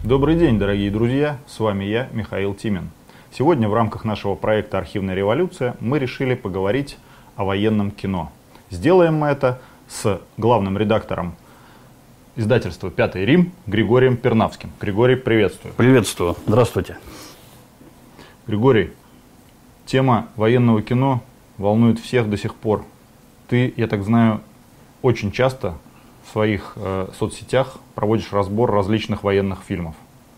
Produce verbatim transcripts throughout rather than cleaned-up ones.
Добрый день, дорогие друзья, с вами я, Михаил Тимин. Сегодня в рамках нашего проекта «Архивная революция» мы решили поговорить о военном кино. Сделаем мы это с главным редактором издательства «Пятый Рим» Григорием Пернавским. Григорий, приветствую. Приветствую. Здравствуйте. Григорий, тема военного кино волнует всех до сих пор. Ты, я так знаю, очень часто в своих э, соцсетях проводишь разбор различных военных фильмов.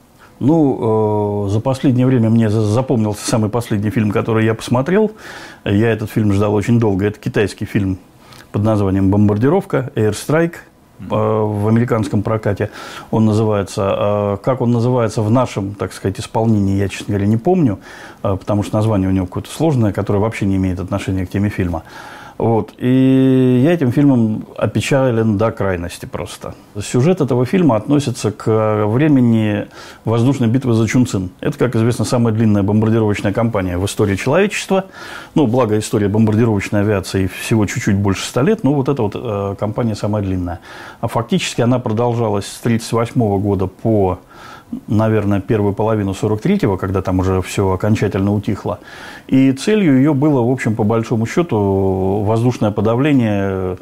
Ну, э, за последнее время мне запомнился самый последний фильм, который я посмотрел. Я этот фильм ждал очень долго. Это китайский фильм под названием «Бомбардировка», «Airstrike». В американском прокате он называется. Как он называется в нашем, так сказать, исполнении, я, честно говоря, не помню, потому что название у него какое-то сложное, которое вообще не имеет отношения к теме фильма. Вот. И я этим фильмом опечален до крайности просто. Сюжет этого фильма относится к времени воздушной битвы за Чунцин. Это, как известно, самая длинная бомбардировочная кампания в истории человечества. Ну, благо, история бомбардировочной авиации всего чуть-чуть больше ста лет, но вот эта вот э, кампания самая длинная. А фактически она продолжалась с тридцать восьмого года по, наверное, первую половину сорок третьего, когда там уже все окончательно утихло. И целью ее было, в общем, по большому счету, воздушное подавление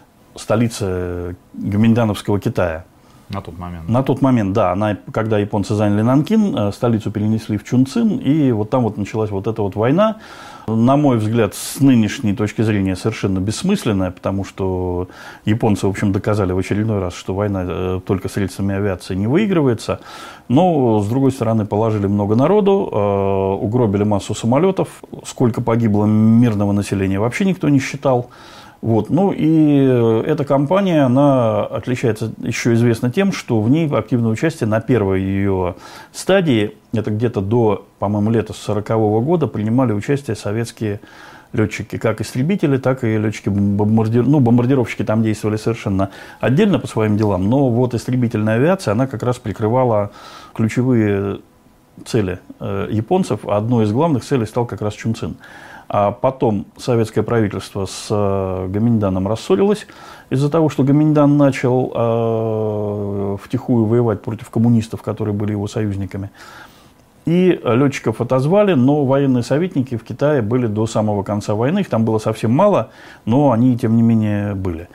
столицы Гоминдановского Китая. На тот момент. На тот момент, да. Она, когда японцы заняли Нанкин, столицу перенесли в Чунцин, и вот там вот началась вот эта вот война. На мой взгляд, с нынешней точки зрения совершенно бессмысленная, потому что японцы, в общем, доказали в очередной раз, что война только средствами авиации не выигрывается. Но, с другой стороны, положили много народу, угробили массу самолетов. Сколько погибло мирного населения, вообще никто не считал. Вот. Ну и эта кампания, она отличается еще известно тем, что в ней активное участие на первой ее стадии, это где-то до, по-моему, лета сорокового года, принимали участие советские летчики, как истребители, так и летчики бомбардир... ну, бомбардировщики там действовали совершенно отдельно по своим делам, но вот истребительная авиация, она как раз прикрывала ключевые цели э, японцев, а одной из главных целей стал как раз Чунцин. А потом советское правительство с э, Гоминьданом рассорилось из-за того, что Гоминьдан начал э, втихую воевать против коммунистов, которые были его союзниками. И летчиков отозвали, но военные советники в Китае были до самого конца войны. Их там было совсем мало, но они, тем не менее, были.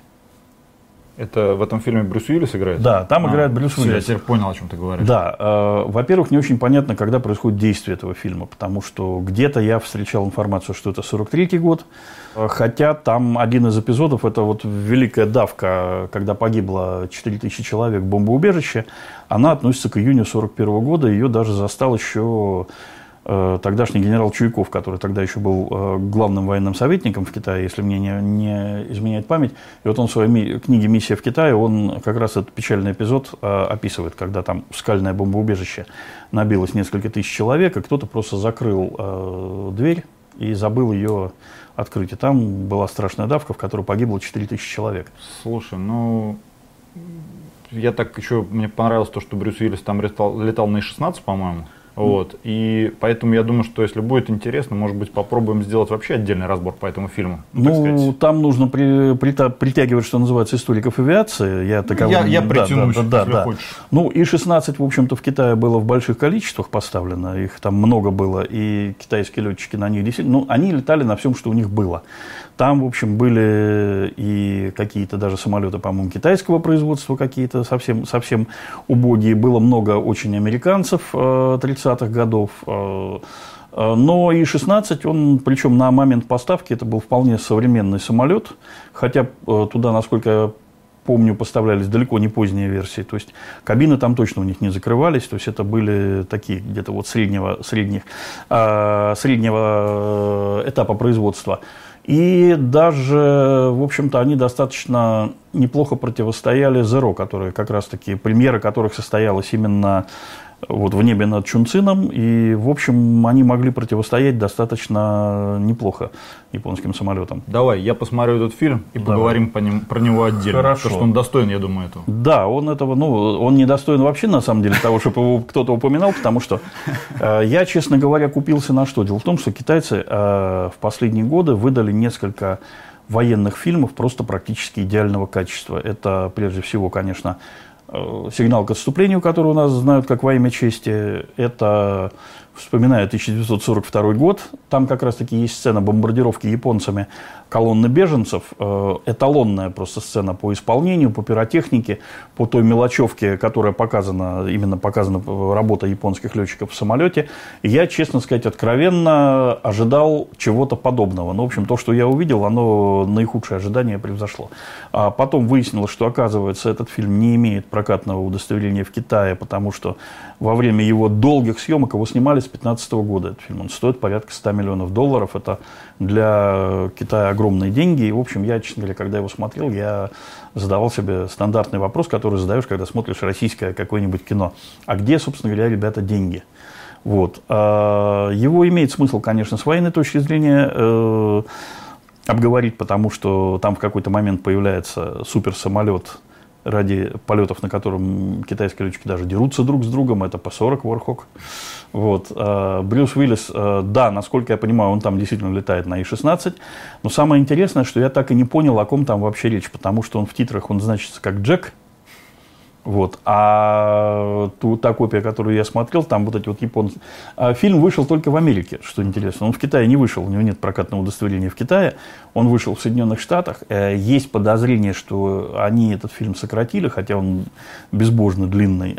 Это в этом фильме Брюс Уиллис играет? Да, там а, играет Брюс Уиллис. Я теперь понял, о чем ты говоришь. Да. Э, во-первых, не очень понятно, когда происходит действие этого фильма, потому что где-то я встречал информацию, что это сорок третий год, хотя там один из эпизодов, это вот великая давка, когда погибло четыре тысячи человек в бомбоубежище, она относится к июню сорок первого года, ее даже застал еще тогдашний генерал Чуйков, который тогда еще был главным военным советником в Китае, если мне не, не изменяет память. И вот он в своей книге «Миссия в Китае», он как раз этот печальный эпизод описывает, когда там в скальное бомбоубежище набилось несколько тысяч человек, и кто-то просто закрыл э, дверь и забыл ее открыть. И там была страшная давка, в которой погибло четыре тысячи человек. Слушай, ну... Я так еще... Мне понравилось то, что Брюс Уиллис там летал, летал на И шестнадцать, по-моему. Вот. И поэтому я думаю, что если будет интересно, может быть, попробуем сделать вообще отдельный разбор по этому фильму. Ну, там нужно при, при, притягивать, что называется, историков авиации. Я, таковым, я, я притянусь, да, да, если да, хочешь. Ну, И шестнадцать, в общем-то, в Китае было в больших количествах поставлено. Их там много было, и китайские летчики на них действительно... Ну, они летали на всем, что у них было. Там, в общем, были и какие-то даже самолеты, по-моему, китайского производства, какие-то совсем, совсем убогие. Было много очень американцев тридцатых годов. Но И шестнадцать, он, причем на момент поставки, это был вполне современный самолет. Хотя туда, насколько я помню, поставлялись далеко не поздние версии. То есть кабины там точно у них не закрывались. То есть это были такие где-то вот среднего, средних, среднего этапа производства. И даже, в общем-то, они достаточно неплохо противостояли Zero, которые как раз-таки, премьера которых состоялась именно вот в небе над Чунцином. И, в общем, они могли противостоять достаточно неплохо японским самолетам. Давай, я посмотрю этот фильм и Давай. поговорим по ним, про него отдельно. Хорошо. Потому что он достоин, я думаю, этого. Да, он этого, ну, он не достоин вообще, на самом деле, того, чтобы его кто-то упоминал, потому что э, я, честно говоря, купился на что? Дело в том, что китайцы э, в последние годы выдали несколько военных фильмов просто практически идеального качества. Это, прежде всего, конечно, «Сигнал к отступлению», который у нас знают как «Во имя чести». Это, вспоминаю, тысяча девятьсот сорок второй год. Там как раз-таки есть сцена бомбардировки японцами колонны беженцев. Эталонная просто сцена по исполнению, по пиротехнике, по той мелочевке, которая показана, именно показана работа японских летчиков в самолете. Я, честно сказать, откровенно ожидал чего-то подобного. Но, в общем, то, что я увидел, оно наихудшее ожидание превзошло. А потом выяснилось, что, оказывается, этот фильм не имеет прокатного удостоверения в Китае, потому что во время его долгих съемок его снимали с две тысячи пятнадцатого года. Этот фильм, он стоит порядка ста миллионов долларов. Это для Китая огромные деньги. И, в общем, я, честно говоря, когда его смотрел, я задавал себе стандартный вопрос, который задаешь, когда смотришь российское какое-нибудь кино. А где, собственно говоря, ребята, деньги? Вот. Его имеет смысл, конечно, с военной точки зрения обговорить, потому что там в какой-то момент появляется суперсамолет, ради полетов, на котором китайские летчики даже дерутся друг с другом. Это Пэ сорок Warhawk. Вот. Брюс Уиллис, да, насколько я понимаю, он там действительно летает на И шестнадцать. Но самое интересное, что я так и не понял, о ком там вообще речь, потому что он в титрах он значится как Джек. Вот. А ту, та копия, которую я смотрел, там вот эти вот японцы. А фильм вышел только в Америке, что интересно. Он в Китае не вышел, у него нет прокатного удостоверения в Китае. Он вышел в Соединенных Штатах. Есть подозрение, что они этот фильм сократили, хотя он безбожно длинный.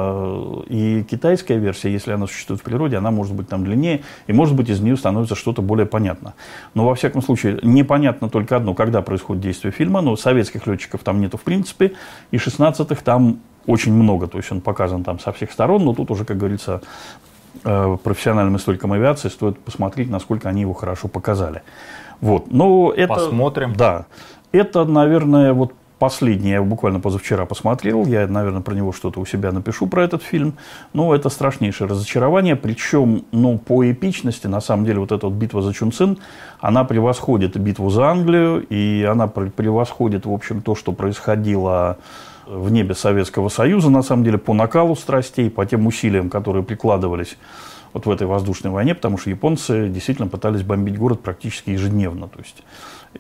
И китайская версия, если она существует в природе, она может быть там длиннее, и может быть из нее становится что-то более понятно. Но во всяком случае, непонятно только одно, когда происходит действие фильма. Но советских летчиков там нету в принципе, и шестнадцатых там очень много, то есть он показан там со всех сторон, но тут уже, как говорится, профессиональным историкам авиации стоит посмотреть, насколько они его хорошо показали. Вот. Но это, посмотрим. Да. Это, наверное, вот последний, я его буквально позавчера посмотрел, я, наверное, про него что-то у себя напишу, про этот фильм. Но это страшнейшее разочарование, причем, ну, по эпичности, на самом деле, вот эта вот битва за Чунцин, она превосходит битву за Англию, и она превосходит, в общем, то, что происходило в небе Советского Союза, на самом деле, по накалу страстей, по тем усилиям, которые прикладывались вот в этой воздушной войне, потому что японцы действительно пытались бомбить город практически ежедневно. То есть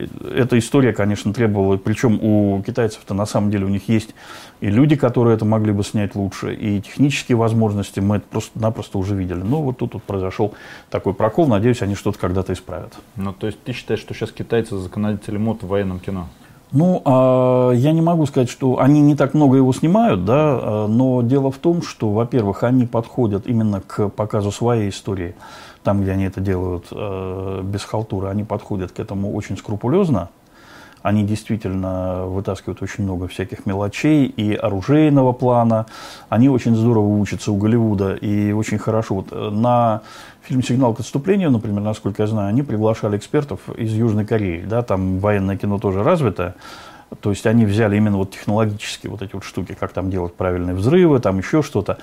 эта история, конечно, требовала, причем у китайцев-то на самом деле у них есть и люди, которые это могли бы снять лучше, и технические возможности, мы это просто-напросто уже видели. Но вот тут вот произошел такой прокол, надеюсь, они что-то когда-то исправят. Ну, то есть ты считаешь, что сейчас китайцы законодатели мод в военном кино? Ну, я не могу сказать, что они не так много его снимают, да, но дело в том, что, во-первых, они подходят именно к показу своей истории, там, где они это делают без халтуры, они подходят к этому очень скрупулезно. Они действительно вытаскивают очень много всяких мелочей и оружейного плана. Они очень здорово учатся у Голливуда и очень хорошо. Вот на фильм «Сигнал к отступлению», например, насколько я знаю, они приглашали экспертов из Южной Кореи. Да, там военное кино тоже развитое. То есть они взяли именно вот технологические вот эти вот штуки, как там делать правильные взрывы, там еще что-то.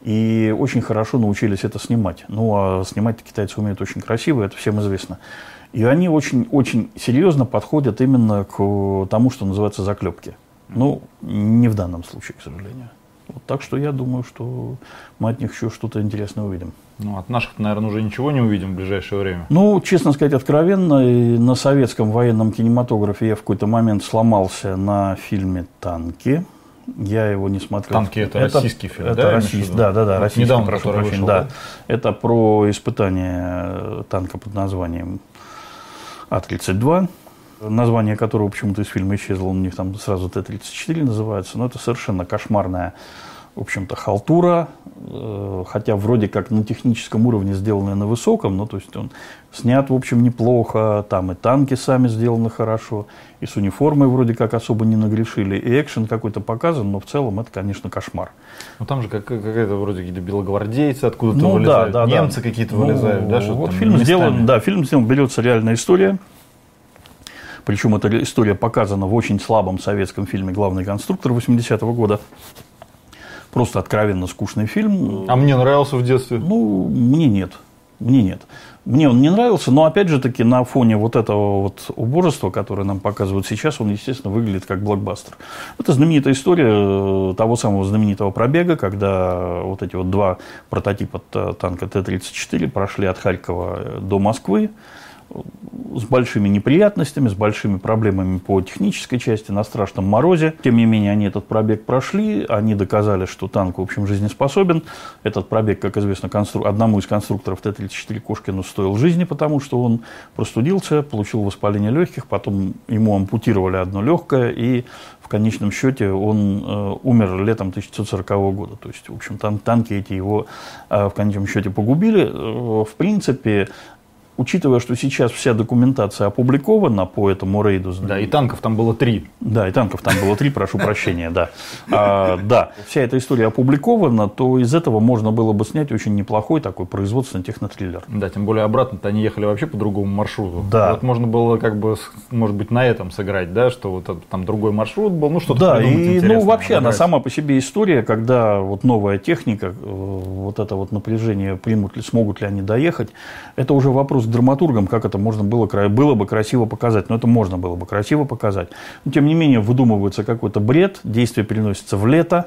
И очень хорошо научились это снимать. Ну, а снимать китайцы умеют очень красиво, это всем известно. И они очень-очень серьезно подходят именно к тому, что называется заклепки. Ну, не в данном случае, к сожалению. Вот, так что я думаю, что мы от них еще что-то интересное увидим. Ну, от наших, наверное, уже ничего не увидим в ближайшее время. Ну, честно сказать, откровенно, и на советском военном кинематографе я в какой-то момент сломался на фильме «Танки». Я его не смотрел. «Танки» — это, это российский фильм, это да? Российский, да, да, да. Вот российский, недавно, прошу который прощения, вышел, да. да? Это про испытание танка под названием А тридцать два. Название которого почему-то из фильма исчезло, у них там сразу Т тридцать четыре называется, но это совершенно кошмарная, в общем-то, халтура, хотя вроде как на техническом уровне сделанная на высоком, ну, то есть он снят, в общем, неплохо, там и танки сами сделаны хорошо, и с униформой вроде как особо не нагрешили, и экшен какой-то показан, но в целом это, конечно, кошмар. Ну, там же как, какая-то вроде какие-то белогвардейцы откуда-то ну, вылезают, да, да, немцы да. какие-то ну, вылезают, да, что-то вот там фильм местами. сделан, да, фильм сделан, берется реальная история. Причем эта история показана в очень слабом советском фильме «Главный конструктор» восьмидесятого года. Просто откровенно скучный фильм. А мне нравился в детстве? Ну, мне нет. Мне нет. Мне он не нравился, но опять же таки на фоне вот этого вот убожества, которое нам показывают сейчас, он, естественно, выглядит как блокбастер. Это знаменитая история того самого знаменитого пробега, когда вот эти вот два прототипа танка Т тридцать четыре прошли от Харькова до Москвы. с большими неприятностями, с большими проблемами по технической части, на страшном морозе. Тем не менее, они этот пробег прошли, они доказали, что танк, в общем, жизнеспособен. Этот пробег, как известно, констру... одному из конструкторов Т тридцать четыре Кошкину стоил жизни, потому что он простудился, получил воспаление легких, потом ему ампутировали одно легкое, и в конечном счете он э, умер летом тысяча девятьсот сорокового года. То есть, в общем, тан танки эти его э, в конечном счете погубили. Э, в принципе, учитывая, что сейчас вся документация опубликована по этому рейду. Да, и танков там было три. Да, и танков там было три, прошу прощения, да. А, да, вся эта история опубликована, то из этого можно было бы снять очень неплохой такой производственный технотриллер. Да, тем более обратно-то они ехали вообще по другому маршруту. Да. Вот можно было как бы, может быть, на этом сыграть, да, что вот там другой маршрут был, ну что-то да, придумать и, интересное. ну вообще набрать. она сама по себе история, когда вот новая техника, вот это вот напряжение, примут ли, смогут ли они доехать, это уже вопрос к драматургам, как это можно было, было бы красиво показать. Но это можно было бы красиво показать. Но, тем не менее, выдумывается какой-то бред, действие переносится в лето.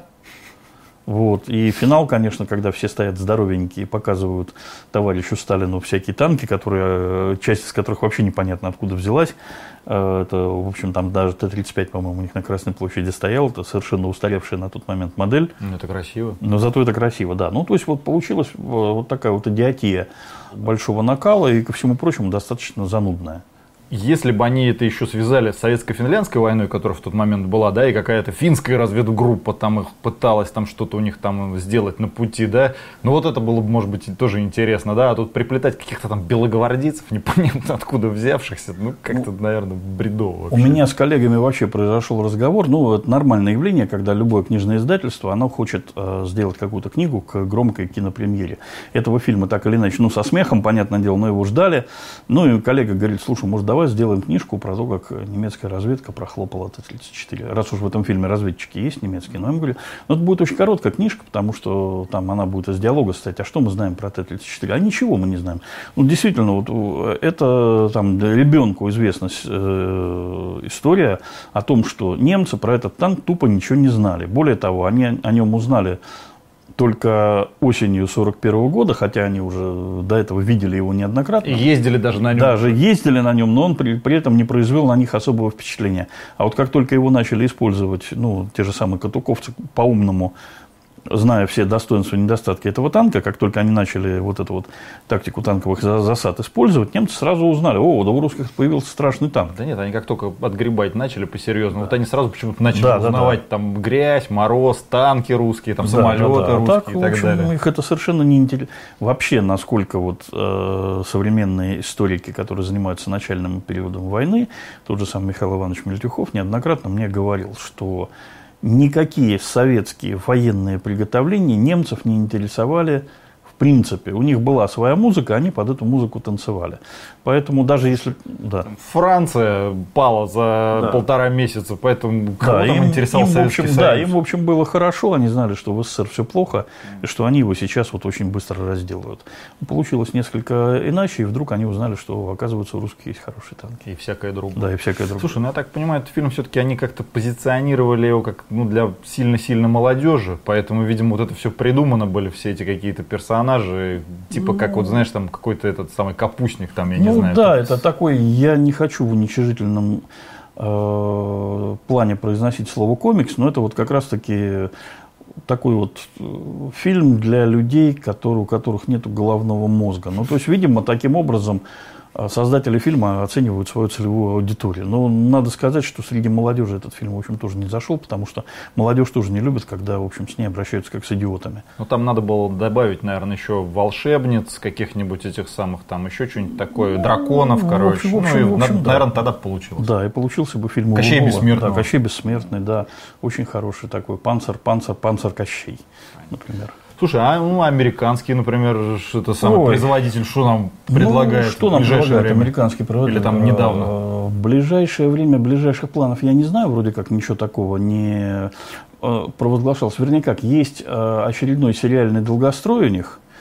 Вот. И финал, конечно, когда все стоят здоровенькие и показывают товарищу Сталину всякие танки, которые, часть из которых вообще непонятно откуда взялась. Это, в общем, там даже Т тридцать пять, по-моему, у них на Красной площади стоял. Это совершенно устаревшая на тот момент модель. Ну, это красиво. Но зато это красиво, да. Ну, то есть, вот получилась вот такая вот идиотия большого накала и, ко всему прочему, достаточно занудная. Если бы они это еще связали с советско-финляндской войной, которая в тот момент была, да, и какая-то финская разведгруппа там их пыталась там что-то у них там сделать на пути, да, ну вот это было бы, может быть, тоже интересно, да, а тут приплетать каких-то там белогвардейцев, непонятно откуда взявшихся, ну как-то, наверное, бредово вообще. У меня с коллегами вообще произошел разговор, ну это нормальное явление, когда любое книжное издательство, оно хочет э, сделать какую-то книгу к громкой кинопремьере. Этого фильма так или иначе, ну со смехом, понятное дело, но его ждали, ну и коллега говорит, слушай, может, давай сделаем книжку про то, как немецкая разведка прохлопала Т тридцать четыре. Раз уж в этом фильме разведчики есть немецкие, но я ему говорю, ну это будет очень короткая книжка, потому что там она будет из диалога состоять. А что мы знаем про Т тридцать четыре? А ничего мы не знаем. Ну действительно, вот это там ребенку известна э, история о том, что немцы про этот танк тупо ничего не знали. Более того, они о нем узнали только осенью сорок первого года, хотя они уже до этого видели его неоднократно. И ездили даже на нем. Даже ездили на нем, но он при, при этом не произвел на них особого впечатления. А вот как только его начали использовать, ну, те же самые катуковцы по-умному, зная все достоинства и недостатки этого танка, как только они начали вот эту вот тактику танковых засад использовать, немцы сразу узнали, о, да у русских появился страшный танк. Да нет, они как только отгребать начали по-серьезному, да. Вот они сразу почему-то начали да, узнавать да, да. там грязь, мороз, танки русские, там да, самолеты да, да. русские Так, и в так общем, далее. Их это совершенно не интересно. Вообще, насколько вот э, современные историки, которые занимаются начальным периодом войны, тот же сам Михаил Иванович Мельтюхов неоднократно мне говорил, что никакие советские военные приготовления немцев не интересовали в принципе. У них была своя музыка, они под эту музыку танцевали. Поэтому даже если... Да. Франция пала за да. полтора месяца, поэтому кого да, там им, интересовал им, Советский общем, Союз? Да, им, в общем, было хорошо, они знали, что в СССР все плохо, и что они его сейчас вот очень быстро разделают. Получилось несколько иначе, и вдруг они узнали, что, оказывается, у русских есть хорошие танки. И всякое другое. Да, и всякое другое. Слушай, ну я так понимаю, этот фильм все-таки они как-то позиционировали его как ну, для сильно-сильно молодежи, поэтому, видимо, вот это все придумано были, все эти какие-то персонажи, типа ну, как вот, знаешь, там какой-то этот самый капустник, там, я ну, не знаю. Ну да, тут... это такой, я не хочу в уничижительном э, плане произносить слово комикс, но это вот как раз-таки такой вот фильм для людей, которые, у которых нет головного мозга. Ну, то есть, видимо, таким образом создатели фильма оценивают свою целевую аудиторию. Но надо сказать, что среди молодежи этот фильм, в общем, тоже не зашел, потому что молодежь тоже не любит, когда, в общем, с ней обращаются как с идиотами. Ну, там надо было добавить, наверное, еще волшебниц, каких-нибудь этих самых, там, еще что-нибудь такое, драконов, ну, короче. В общем, ну, и, в общем, да. наверное, тогда получилось. Да, и получился бы фильм Кощей Иванова. Бессмертный. Да, Кощей Бессмертный, да. Очень хороший такой. Панцер, панцер, панцер Кощей, например. Слушай, а ну, американский, например, что-то самый Ой. производитель, что нам предлагает ну, что в нам ближайшее предлагает время? американский производитель? Или там недавно? В ближайшее время, ближайших планов я не знаю, вроде как ничего такого не провозглашалось. Вернее как, есть очередной сериальный долгострой у них,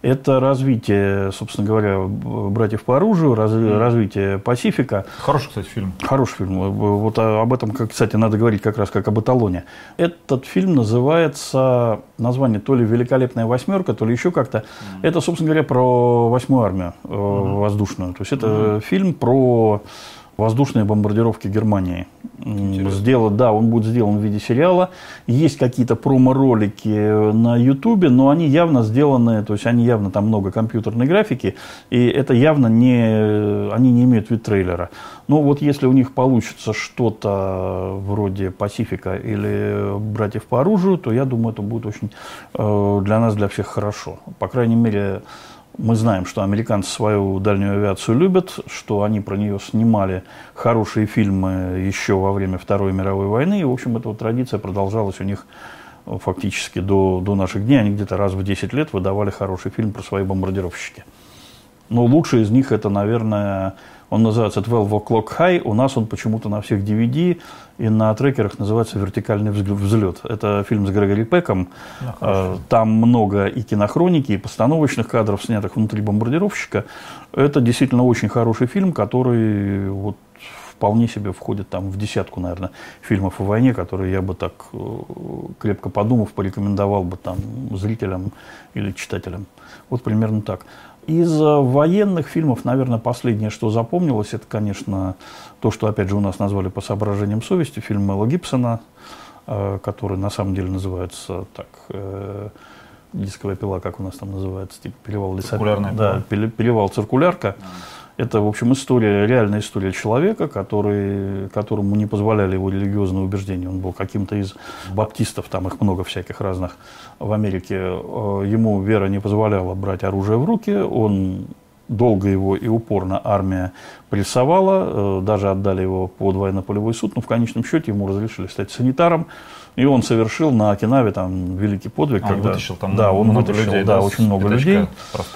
Это развитие, собственно говоря, «Братьев по оружию», раз, mm. развитие «Пасифика». Хороший, кстати, фильм. Хороший фильм. Вот об этом, кстати, надо говорить как раз как об эталоне. Этот фильм называется, название то ли «Великолепная восьмерка», то ли еще как-то. Mm. Это, собственно говоря, про восьмую армию mm. воздушную. То есть это mm. фильм про воздушные бомбардировки Германии. Сделан, да, он будет сделан в виде сериала. Есть какие-то промо-ролики на Ютубе, но они явно сделаны, то есть они явно там много компьютерной графики, и это явно не, они не имеют вид трейлера. Но вот если у них получится что-то вроде «Пасифика» или «Братьев по оружию», то я думаю, это будет очень для нас, для всех хорошо. По крайней мере, мы знаем, что американцы свою дальнюю авиацию любят, что они про нее снимали хорошие фильмы еще во время Второй мировой войны. И, в общем, эта вот традиция продолжалась у них фактически до, до наших дней. Они где-то раз в десять лет выдавали хороший фильм про свои бомбардировщики. Но лучший из них это, наверное, он называется «twelve o'clock high». У нас он почему-то на всех ди ви ди и на трекерах называется «Вертикальный взлет». Это фильм с Грегори Пеком. Ну, там много и кинохроники, и постановочных кадров, снятых внутри бомбардировщика. Это действительно очень хороший фильм, который вот вполне себе входит там в десятку, наверное, фильмов о войне, которые я бы так, крепко подумав, порекомендовал бы там зрителям или читателям. Вот примерно так. Из военных фильмов, наверное, последнее, что запомнилось, это, конечно, то, что, опять же, у нас назвали по соображениям совести, фильм Мэла Гибсона, который на самом деле называется так, «Дисковая пила», как у нас там называется, типа «Перевал Лесопилка». Да, «Перевал Циркулярка». Это, в общем, история, реальная история человека, который, которому не позволяли его религиозные убеждения. Он был каким-то из баптистов, там их много всяких разных в Америке. Ему вера не позволяла брать оружие в руки. Он долго его и упорно армия прессовала. Даже отдали его под военно-полевой суд. Но в конечном счете ему разрешили стать санитаром. И он совершил на Окинаве там великий подвиг. А, когда, он вытащил там да, он много вытащил, людей, да, да, очень много людей.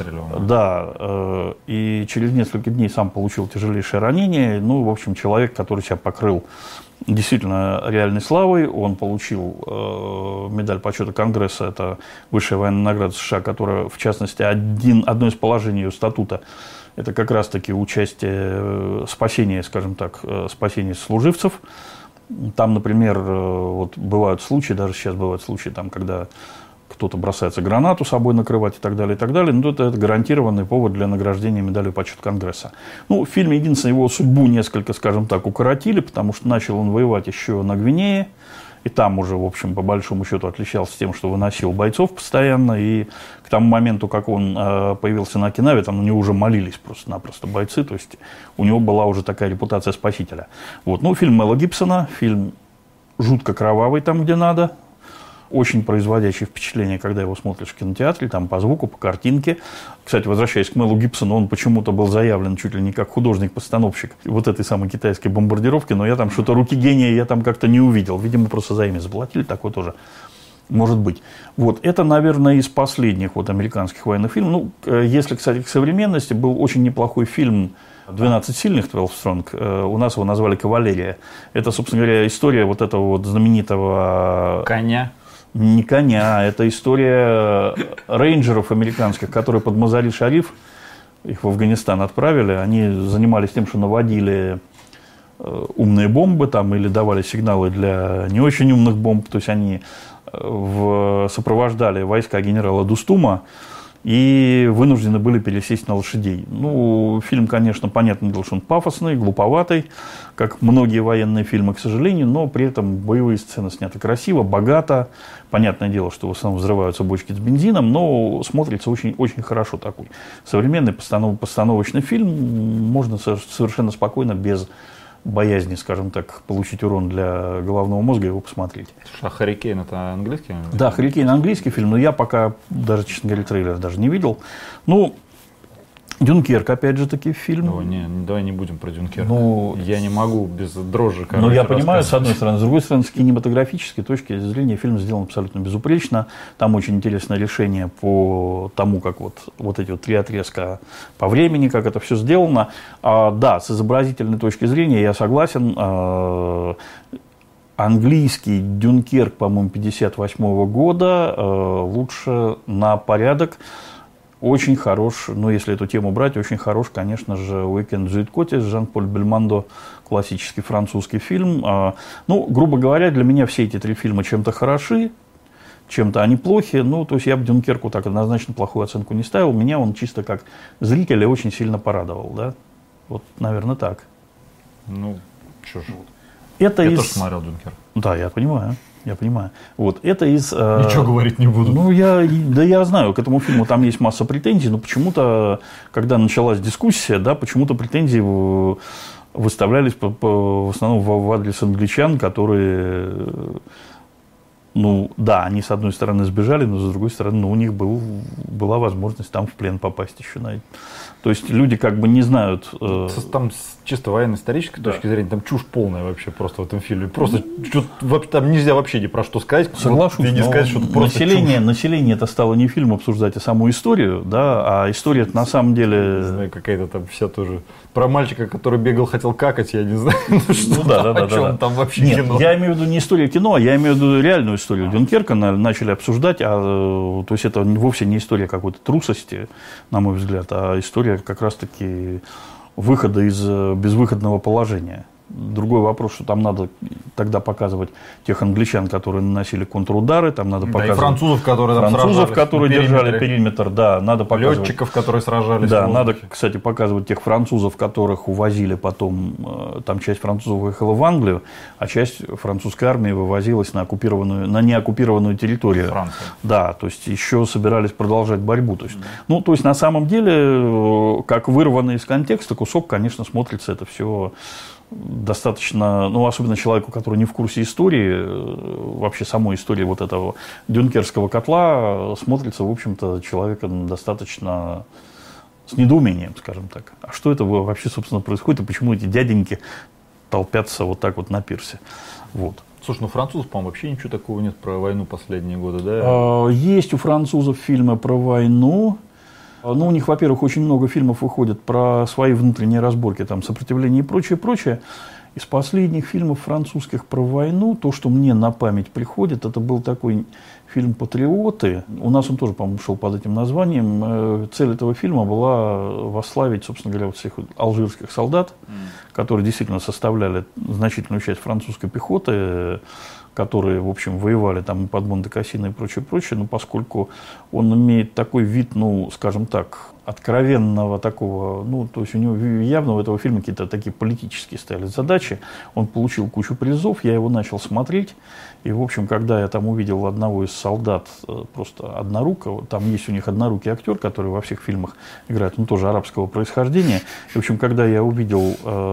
Да, э, и через несколько дней сам получил тяжелейшее ранение. Ну, в общем, человек, который себя покрыл действительно реальной славой. Он получил э, медаль почета Конгресса, это высшая военная награда США, которая, в частности, один, одно из положений ее статута, это как раз-таки участие, спасение, скажем так, спасение служивцев. Там, например, вот бывают случаи, даже сейчас бывают случаи, там, когда кто-то бросается гранату собой накрывать и так далее, и так далее. Но это, это гарантированный повод для награждения медалью почета Конгресса. Ну, в фильме, единственное, его судьбу несколько, скажем так, укоротили, потому что начал он воевать еще на Гвинее. И там уже, в общем, по большому счету отличался тем, что выносил бойцов постоянно. И к тому моменту, как он э, появился на Окинаве, там на него уже молились просто-напросто бойцы. То есть у него была уже такая репутация спасителя. Вот. Ну, фильм Мэла Гибсона, фильм жутко кровавый там, где надо. Очень производящее впечатление, когда его смотришь в кинотеатре, там по звуку, по картинке. Кстати, возвращаясь к Мэлу Гибсону, он почему-то был заявлен чуть ли не как художник-постановщик вот этой самой китайской бомбардировки, но я там что-то руки гения я там как-то не увидел. Видимо, просто за ими заплатили, такое тоже может быть. Вот, это, наверное, из последних вот американских военных фильмов. Ну, если, кстати, к современности, был очень неплохой фильм «двенадцать сильных», «twelve strong», у нас его назвали «Кавалерия». Это, собственно говоря, история вот этого вот знаменитого... Коня. Не коня, это история рейнджеров американских, которые под Мазари-Шариф, их в Афганистан отправили, они занимались тем, что наводили умные бомбы там, или давали сигналы для не очень умных бомб, то есть они в, сопровождали войска генерала Дустума и вынуждены были пересесть на лошадей. Ну, фильм, конечно, понятно дело, что он пафосный, глуповатый, как многие военные фильмы, к сожалению, но при этом боевые сцены сняты красиво, богато. Понятное дело, что в основном взрываются бочки с бензином, но смотрится очень, очень хорошо такой. Современный постанов, постановочный фильм можно совершенно спокойно, без боязни, скажем так, получить урон для головного мозга, его посмотреть. А «Харрикейн» это английский? Да, «Харрикейн» английский фильм, но я пока даже, честно говоря, трейлер даже не видел. Ну, «Дюнкерк», опять же таки, фильм. Ой, не, давай не будем про «Дюнкерк». Ну, я не могу без дрожи. Ну, я понимаю, с одной стороны. С другой стороны, с кинематографической точки зрения фильм сделан абсолютно безупречно. Там очень интересное решение по тому, как вот, вот эти вот три отрезка по времени, как это все сделано. А, да, с изобразительной точки зрения я согласен. А, английский «Дюнкерк», по-моему, пятьдесят восьмого года а, лучше на порядок. Очень хорош, ну, если эту тему брать, очень хорош, конечно же, «Уикенд в Жидкоте» с Жан-Поль Бельмондо, классический французский фильм. Ну, грубо говоря, для меня все эти три фильма чем-то хороши, чем-то они плохи. Ну, то есть я бы «Дюнкерку» так однозначно плохую оценку не ставил. Меня он чисто как зрителя очень сильно порадовал, да. Вот, наверное, так. Ну, что ж. Это я из... тоже смотрел «Дюнкерк». Да, я понимаю. Я понимаю. Вот, это из... Ничего э, говорить не буду. Ну, я, да я знаю, к этому фильму там есть масса претензий, но почему-то, когда началась дискуссия, да, почему-то претензии выставлялись по, по, в основном в, в адрес англичан, которые... Ну, да, они, с одной стороны, сбежали, но, с другой стороны, ну, у них был, была возможность там в плен попасть еще на это. То есть люди как бы не знают... Э... Там с чисто военно-исторической да. точки зрения, там чушь полная вообще просто в этом фильме. Просто ну, там нельзя вообще ни про что сказать. Соглашусь, вот, не сказать, что население, население это стало не фильм обсуждать, а саму историю, да, а история на самом деле... Не знаю, какая-то там вся тоже... Про мальчика, который бегал, хотел какать, я не знаю, ну, что ну, да, там, да, о чем да, там да. вообще Нет, кино. Я имею в виду не историю кино, а я имею в виду реальную историю. Дюнкерка начали обсуждать, а, то есть это вовсе не история какой-то трусости, на мой взгляд, а история как раз-таки выхода из безвыходного положения. Другой вопрос, что там надо тогда показывать тех англичан, которые наносили контрудары, там надо да, показывать и французов, которые, там французов, которые держали периметр, да, надо показывать летчиков, которые сражались. Да, надо, кстати, показывать тех французов, которых увозили потом, там часть французов уехала в Англию, а часть французской армии вывозилась на оккупированную, на неоккупированную территорию. Франция. Да, то есть еще собирались продолжать борьбу. То есть, ну, то есть на самом деле, как вырванный из контекста кусок, конечно, смотрится это все достаточно, ну, особенно человеку, который не в курсе истории, вообще самой истории вот этого дюнкерского котла, смотрится, в общем-то, человеком достаточно с недоумением, скажем так. А что это вообще, собственно, происходит, и почему эти дяденьки толпятся вот так вот на пирсе? Вот. Слушай, ну французов, по-моему, вообще ничего такого нет про войну последние годы, да? Есть у французов фильмы про войну. Ну, у них, во-первых, очень много фильмов выходит про свои внутренние разборки, там, сопротивление и прочее, прочее. Из последних фильмов французских про войну, то, что мне на память приходит, это был такой фильм «Патриоты». У нас он тоже, по-моему, шел под этим названием. Цель этого фильма была восславить, собственно говоря, вот всех алжирских солдат, mm. которые действительно составляли значительную часть французской пехоты, которые, в общем, воевали там под Монте-Кассино и прочее, прочее, но поскольку он имеет такой вид, ну, скажем так, откровенного такого, ну, то есть у него явно в этого фильма какие-то такие политические стояли задачи, он получил кучу призов, я его начал смотреть, и, в общем, когда я там увидел одного из солдат, просто однорукого, там есть у них однорукий актер, который во всех фильмах играет, он тоже арабского происхождения, и, в общем, когда я увидел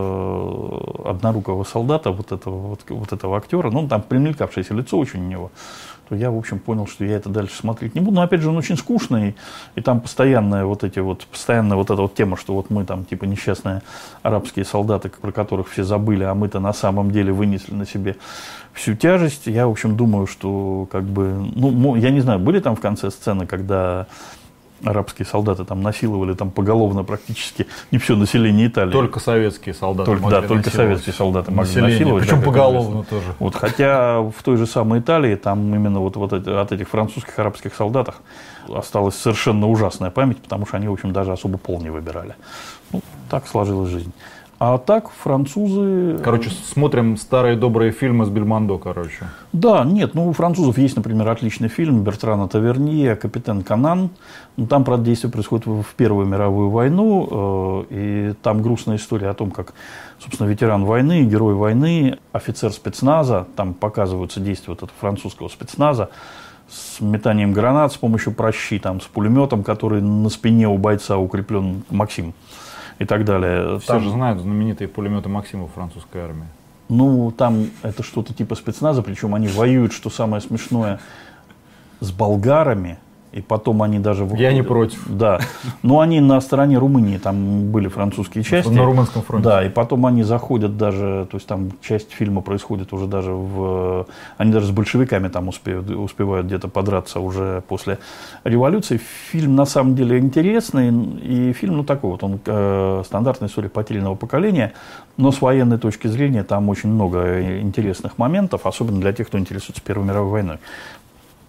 э, однорукого солдата, вот этого, вот, вот этого актера, ну, там примелькавшееся лицо очень у него, то я, в общем, понял, что я это дальше смотреть не буду. Но, опять же, он очень скучный, и там постоянная вот эти вот, постоянная вот эта вот тема, что вот мы там, типа, несчастные арабские солдаты, про которых все забыли, а мы-то на самом деле вынесли на себе всю тяжесть. Я, в общем, думаю, что, как бы, ну, я не знаю, были там в конце сцены, когда арабские солдаты там насиловали там поголовно практически не все население Италии. Только советские солдаты только, могли Да, только советские солдаты могли население, насиловать. причем да, поголовно тоже. Вот, хотя в той же самой Италии, там именно вот, вот эти, от этих французских арабских солдатах осталась совершенно ужасная память, потому что они, в общем, даже особо пол не выбирали. Ну, так сложилась жизнь. А так французы... Короче, смотрим старые добрые фильмы с Бельмондо, короче. Да, нет, ну у французов есть, например, отличный фильм Бертрана Таверни «Капитан Канан». Ну, там, правда, действие происходит в Первую мировую войну, э, и там грустная история о том, как, собственно, ветеран войны, герой войны, офицер спецназа, там показываются действия вот этого французского спецназа, с метанием гранат с помощью прощи, там, с пулеметом, который на спине у бойца укреплен, Максим, и так далее. Все там же знают знаменитые пулеметы Максима французской армии. Ну, там это что-то типа спецназа, причем они воюют, что самое смешное, с болгарами, и потом они даже... Выходят, я не против. Да, но они на стороне Румынии, там были французские части. На румынском фронте. Да, и потом они заходят даже, то есть там часть фильма происходит уже даже в... Они даже с большевиками там успеют, успевают где-то подраться уже после революции. Фильм на самом деле интересный, и фильм, ну такой вот, он э, стандартная история потерянного поколения, но с военной точки зрения там очень много интересных моментов, особенно для тех, кто интересуется Первой мировой войной.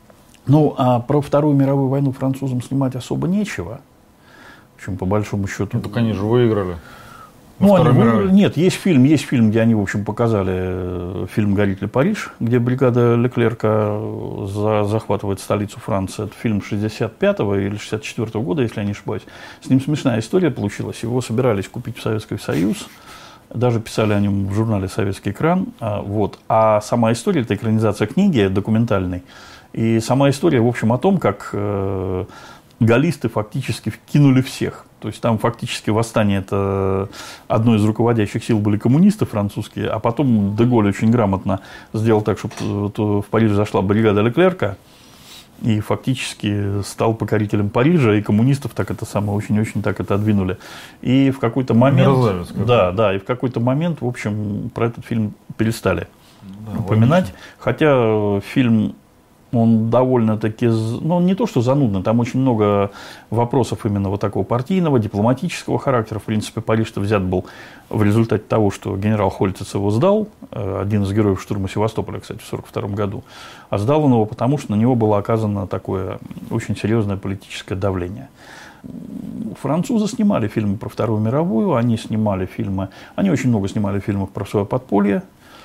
Ну, а про Вторую мировую войну французам снимать особо нечего. В общем, по большому счету... Ну, так они же выиграли. Ну, они вы... Нет, есть фильм, есть фильм, где они, в общем, показали фильм «Горит ли Париж», где бригада Леклерка за... захватывает столицу Франции. Это фильм шестьдесят пятого или шестьдесят четвёртого года, если я не ошибаюсь. С ним смешная история получилась. Его собирались купить в Советский Союз. Даже писали о нем в журнале «Советский экран». А, вот. А сама история, это экранизация книги документальной. И сама история, в общем, о том, как э, галлисты фактически кинули всех. То есть там фактически восстание, это одно из руководящих сил были коммунисты французские, а потом де-Голь очень грамотно сделал так, чтобы в Париж зашла бригада Леклерка и фактически стал покорителем Парижа, и коммунистов так это самое очень-очень так это отдвинули. И в какой-то момент... Да, да, и в какой-то момент, в общем, про этот фильм перестали да, упоминать. Логично. Хотя фильм... Он довольно-таки, ну, не то что занудно, там очень много вопросов именно вот такого партийного, дипломатического характера. В принципе, Париж-то взят был в результате того, что генерал Хольцец его сдал, один из героев штурма Севастополя, кстати, в сорок втором году. А сдал он его потому, что на него было оказано такое очень серьезное политическое давление. Французы снимали фильмы про Вторую мировую, они снимали фильмы, они очень много снимали фильмов про свое подполье.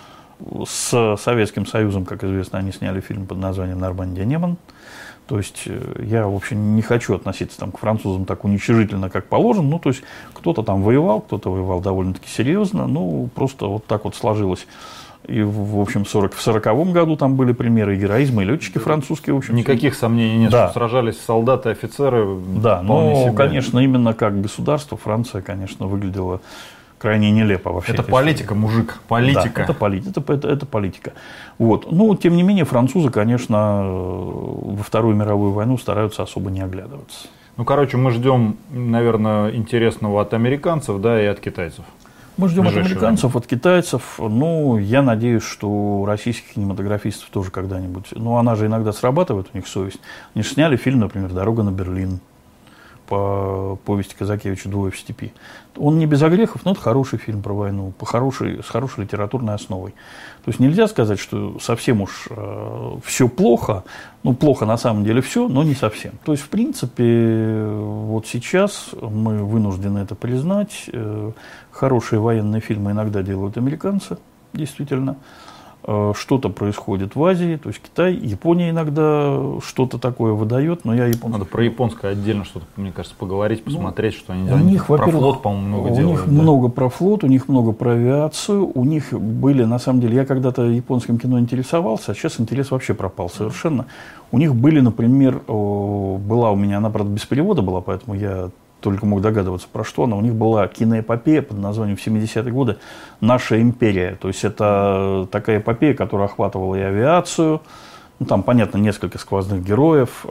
С Советским Союзом, как известно, они сняли фильм под названием «Нормандия-Неман». То есть я, в общем, не хочу относиться там, к французам так уничижительно, как положено. Ну, то есть кто-то там воевал, кто-то воевал довольно-таки серьезно. Ну, просто вот так вот сложилось. И, в общем, в сороковом году там были примеры героизма, и летчики французские, в общем. Никаких сомнений нет, да. что сражались солдаты, офицеры. Да, но, себе. Конечно, именно как государство Франция, конечно, выглядела... крайне нелепо во всей Это этой политика, истории. Мужик, политика. Да, это, поли- это, это, это политика. Вот. Но, тем не менее, французы, конечно, во Вторую мировую войну стараются особо не оглядываться. Ну, короче, мы ждем, наверное, интересного от американцев, да, и от китайцев. Мы ждем от американцев, от китайцев. Ну, я надеюсь, что у российских кинематографистов тоже когда-нибудь. Ну, она же иногда срабатывает, у них совесть. Они же сняли фильм, например, «Дорога на Берлин», по повести Казакевича «Двое в степи». Он не без огрехов, но это хороший фильм про войну, по хорошей, с хорошей литературной основой. То есть нельзя сказать, что совсем уж э, все плохо. Ну, плохо на самом деле все, но не совсем. То есть, в принципе, вот сейчас мы вынуждены это признать. Э, хорошие военные фильмы иногда делают американцы, действительно. Что-то происходит в Азии, то есть Китай, Япония иногда что-то такое выдает, но я японцев... Надо про японское отдельно что-то, мне кажется, поговорить, посмотреть, ну, что они у них, про флот, по-моему, много у делают. У них да? много про флот, у них много про авиацию, у них были, на самом деле, я когда-то японским кино интересовался, а сейчас интерес вообще пропал совершенно. У них были, например, была у меня, она, правда, без перевода была, поэтому я... только мог догадываться, про что она. У них была киноэпопея под названием в семидесятые годы «Наша империя». То есть это такая эпопея, которая охватывала и авиацию. Ну, там, понятно, несколько сквозных героев.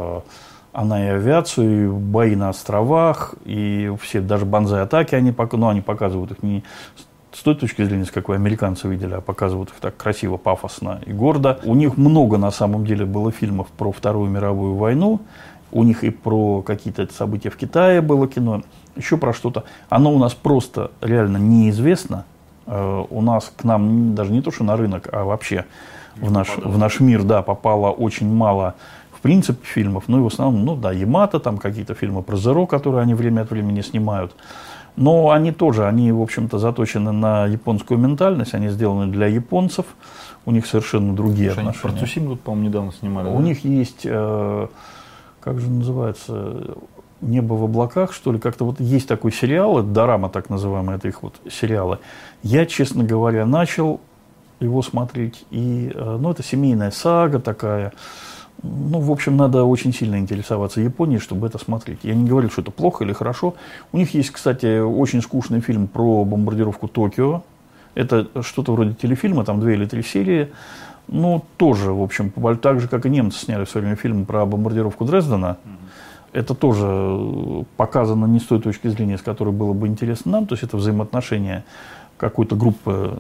Она и авиацию, и бои на островах, и все, даже банзай-атаки, они, ну, они показывают их не с той точки зрения, с какой американцы видели, а показывают их так красиво, пафосно и гордо. У них много, на самом деле, было фильмов про Вторую мировую войну. У них и про какие-то события в Китае было кино, еще про что-то. Оно у нас просто реально неизвестно. Э, у нас к нам даже не то, что на рынок, а вообще в наш, в наш мир, да, попало очень мало, в принципе, фильмов. Ну и в основном, ну да, Ямато, там какие-то фильмы про Зеро, которые они время от времени снимают. Но они тоже, они, в общем-то, заточены на японскую ментальность, они сделаны для японцев. У них совершенно другие Слушай, отношения. Про Цусиму тут, по-моему, недавно снимали. У да? них есть... Э, как же называется, «Небо в облаках», что ли, как-то вот есть такой сериал, это дорама так называемая, это их вот сериалы. Я, честно говоря, начал его смотреть, и, ну, это семейная сага такая, ну, в общем, надо очень сильно интересоваться Японией, чтобы это смотреть. Я не говорю, что это плохо или хорошо. У них есть, кстати, очень скучный фильм про бомбардировку Токио, это что-то вроде телефильма, там две или три серии. Ну, тоже, в общем, так же, как и немцы сняли в свое время фильм про бомбардировку Дрездена. Mm-hmm. Это тоже показано не с той точки зрения, с которой было бы интересно нам. То есть это взаимоотношения какой-то группы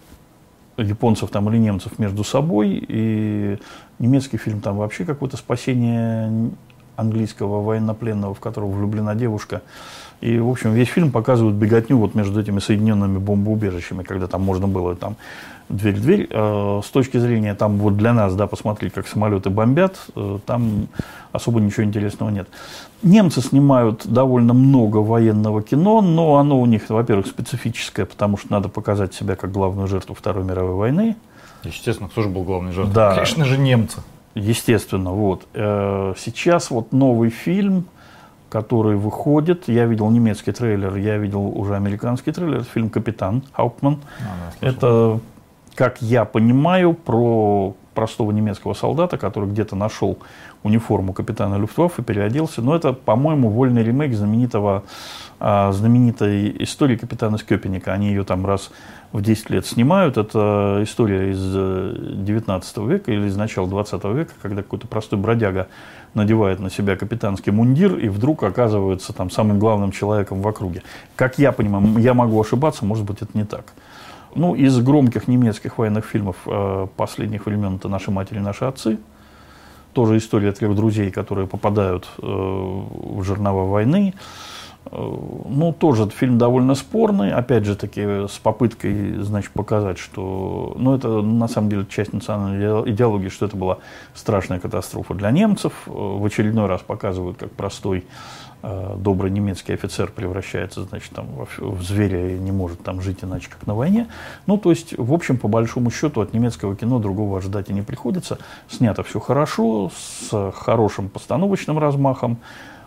японцев там, или немцев между собой. И немецкий фильм там вообще какое-то спасение английского военнопленного, в которого влюблена девушка. И, в общем, весь фильм показывает беготню вот между этими соединенными бомбоубежищами, когда там можно было там дверь в дверь. Э, с точки зрения там вот для нас, да, посмотреть, как самолеты бомбят, э, там особо ничего интересного нет. Немцы снимают довольно много военного кино, но оно у них, во-первых, специфическое, потому что надо показать себя как главную жертву Второй мировой войны. Естественно, кто же был главной жертвой? Да. Конечно же, немцы. Естественно, вот. Сейчас вот новый фильм, который выходит, я видел немецкий трейлер, я видел уже американский трейлер, фильм «Капитан» Хауптман. А, да, это, как я понимаю, про простого немецкого солдата, который где-то нашел униформу капитана Люфтваффе, переоделся. Но это, по-моему, вольный ремейк знаменитого, знаменитой истории капитана Скёпеника. Они ее там раз в десять лет снимают. Это история из девятнадцатого века или из начала двадцатого века, когда какой-то простой бродяга надевает на себя капитанский мундир и вдруг оказывается там самым главным человеком в округе. Как я понимаю, я могу ошибаться, может быть, это не так. Ну, из громких немецких военных фильмов э, последних времен это «Наши матери, наши отцы». Тоже история трех друзей, которые попадают э, в жернова войны. Э, ну, тоже фильм довольно спорный. Опять же таки, с попыткой, значит, показать, что... Ну, это на самом деле часть национальной идеологии, что это была страшная катастрофа для немцев. В очередной раз показывают, как простой добрый немецкий офицер превращается, значит, там, в зверя и не может там жить иначе, как на войне. Ну, то есть, в общем, по большому счету, от немецкого кино другого ожидать и не приходится. Снято все хорошо, с хорошим постановочным размахом,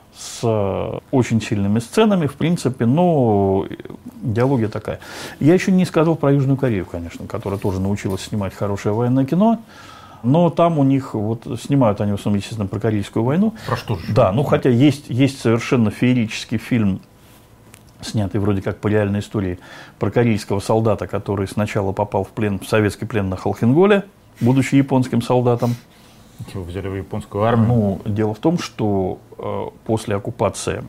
с очень сильными сценами, в принципе, но идеология такая. Я еще не сказал про Южную Корею, конечно, которая тоже научилась снимать хорошее военное кино. Но там у них, вот, снимают они в основном, естественно, про Корейскую войну. Про что же? Да, ну хотя есть, есть совершенно феерический фильм, снятый вроде как по реальной истории, про корейского солдата, который сначала попал в плен, в советский плен на Холхенголе, будучи японским солдатом. Его взяли в японскую армию? Ну, дело в том, что э, после оккупации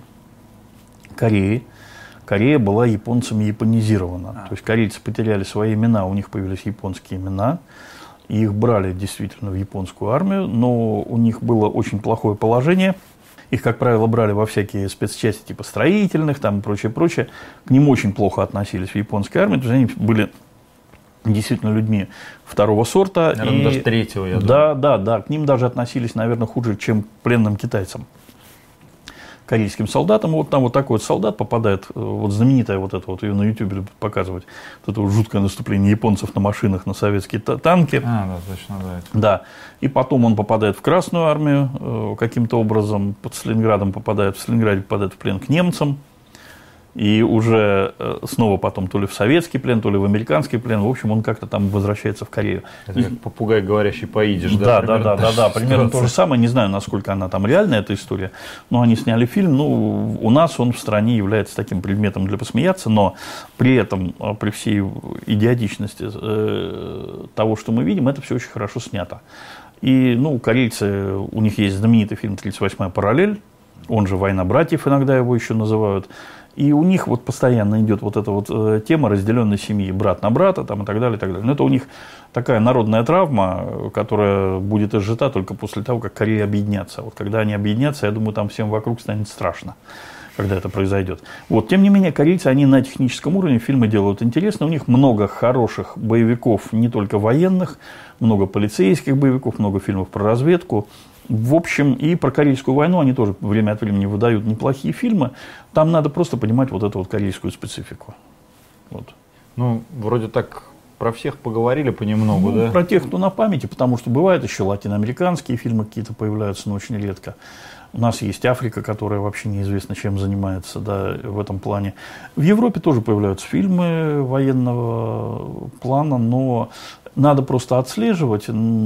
Кореи, Корея была японцами японизирована. А. То есть корейцы потеряли свои имена, у них появились японские имена. И их брали действительно в японскую армию, но у них было очень плохое положение. Их, как правило, брали во всякие спецчасти типа строительных там, и прочее, прочее. К ним очень плохо относились в японской армии, то есть они были действительно людьми второго сорта. Наверное, и... даже третьего, я да, думаю. Да, да, к ним даже относились, наверное, хуже, чем к пленным китайцам. Корейским солдатам. Вот там вот такой вот солдат попадает, вот знаменитая вот эта вот, ее на ютубе любят показывать, вот это вот жуткое наступление японцев на машинах на советские танки. А, да, точно, да. Да. И потом он попадает в Красную армию, э, каким-то образом под Сталинградом попадает, в Сталинграде попадает в плен к немцам. И уже снова потом то ли в советский плен, то ли в американский плен. В общем, он как-то там возвращается в Корею. Это как попугай, говорящий по-идиш, да? Да, да, да, да, примерно то же самое. Не знаю, насколько она там реальная, эта история. Но они сняли фильм. Ну, у нас он в стране является таким предметом для посмеяться. Но при этом, при всей идиотичности э, того, что мы видим, это все очень хорошо снято. И, ну, корейцы, у них есть знаменитый фильм «тридцать восьмая параллель». Он же «Война братьев», иногда его еще называют. И у них вот постоянно идет вот эта вот э, тема разделенной семьи, брат на брата там, и так далее, и так далее. Но это у них такая народная травма, которая будет изжита только после того, как Корея объединятся. Вот когда они объединятся, я думаю, там всем вокруг станет страшно, когда это произойдет. Вот. Тем не менее, корейцы, они на техническом уровне фильмы делают интересно. У них много хороших боевиков, не только военных, много полицейских боевиков, много фильмов про разведку. В общем, и про Корейскую войну они тоже время от времени выдают неплохие фильмы. Там надо просто понимать вот эту вот корейскую специфику. Вот. Ну, вроде так про всех поговорили понемногу, ну, да? Про тех, кто на памяти, потому что бывают еще латиноамериканские фильмы какие-то появляются, но очень редко. У нас есть Африка, которая вообще неизвестно чем занимается, да, в этом плане. В Европе тоже появляются фильмы военного плана, но надо просто отслеживать.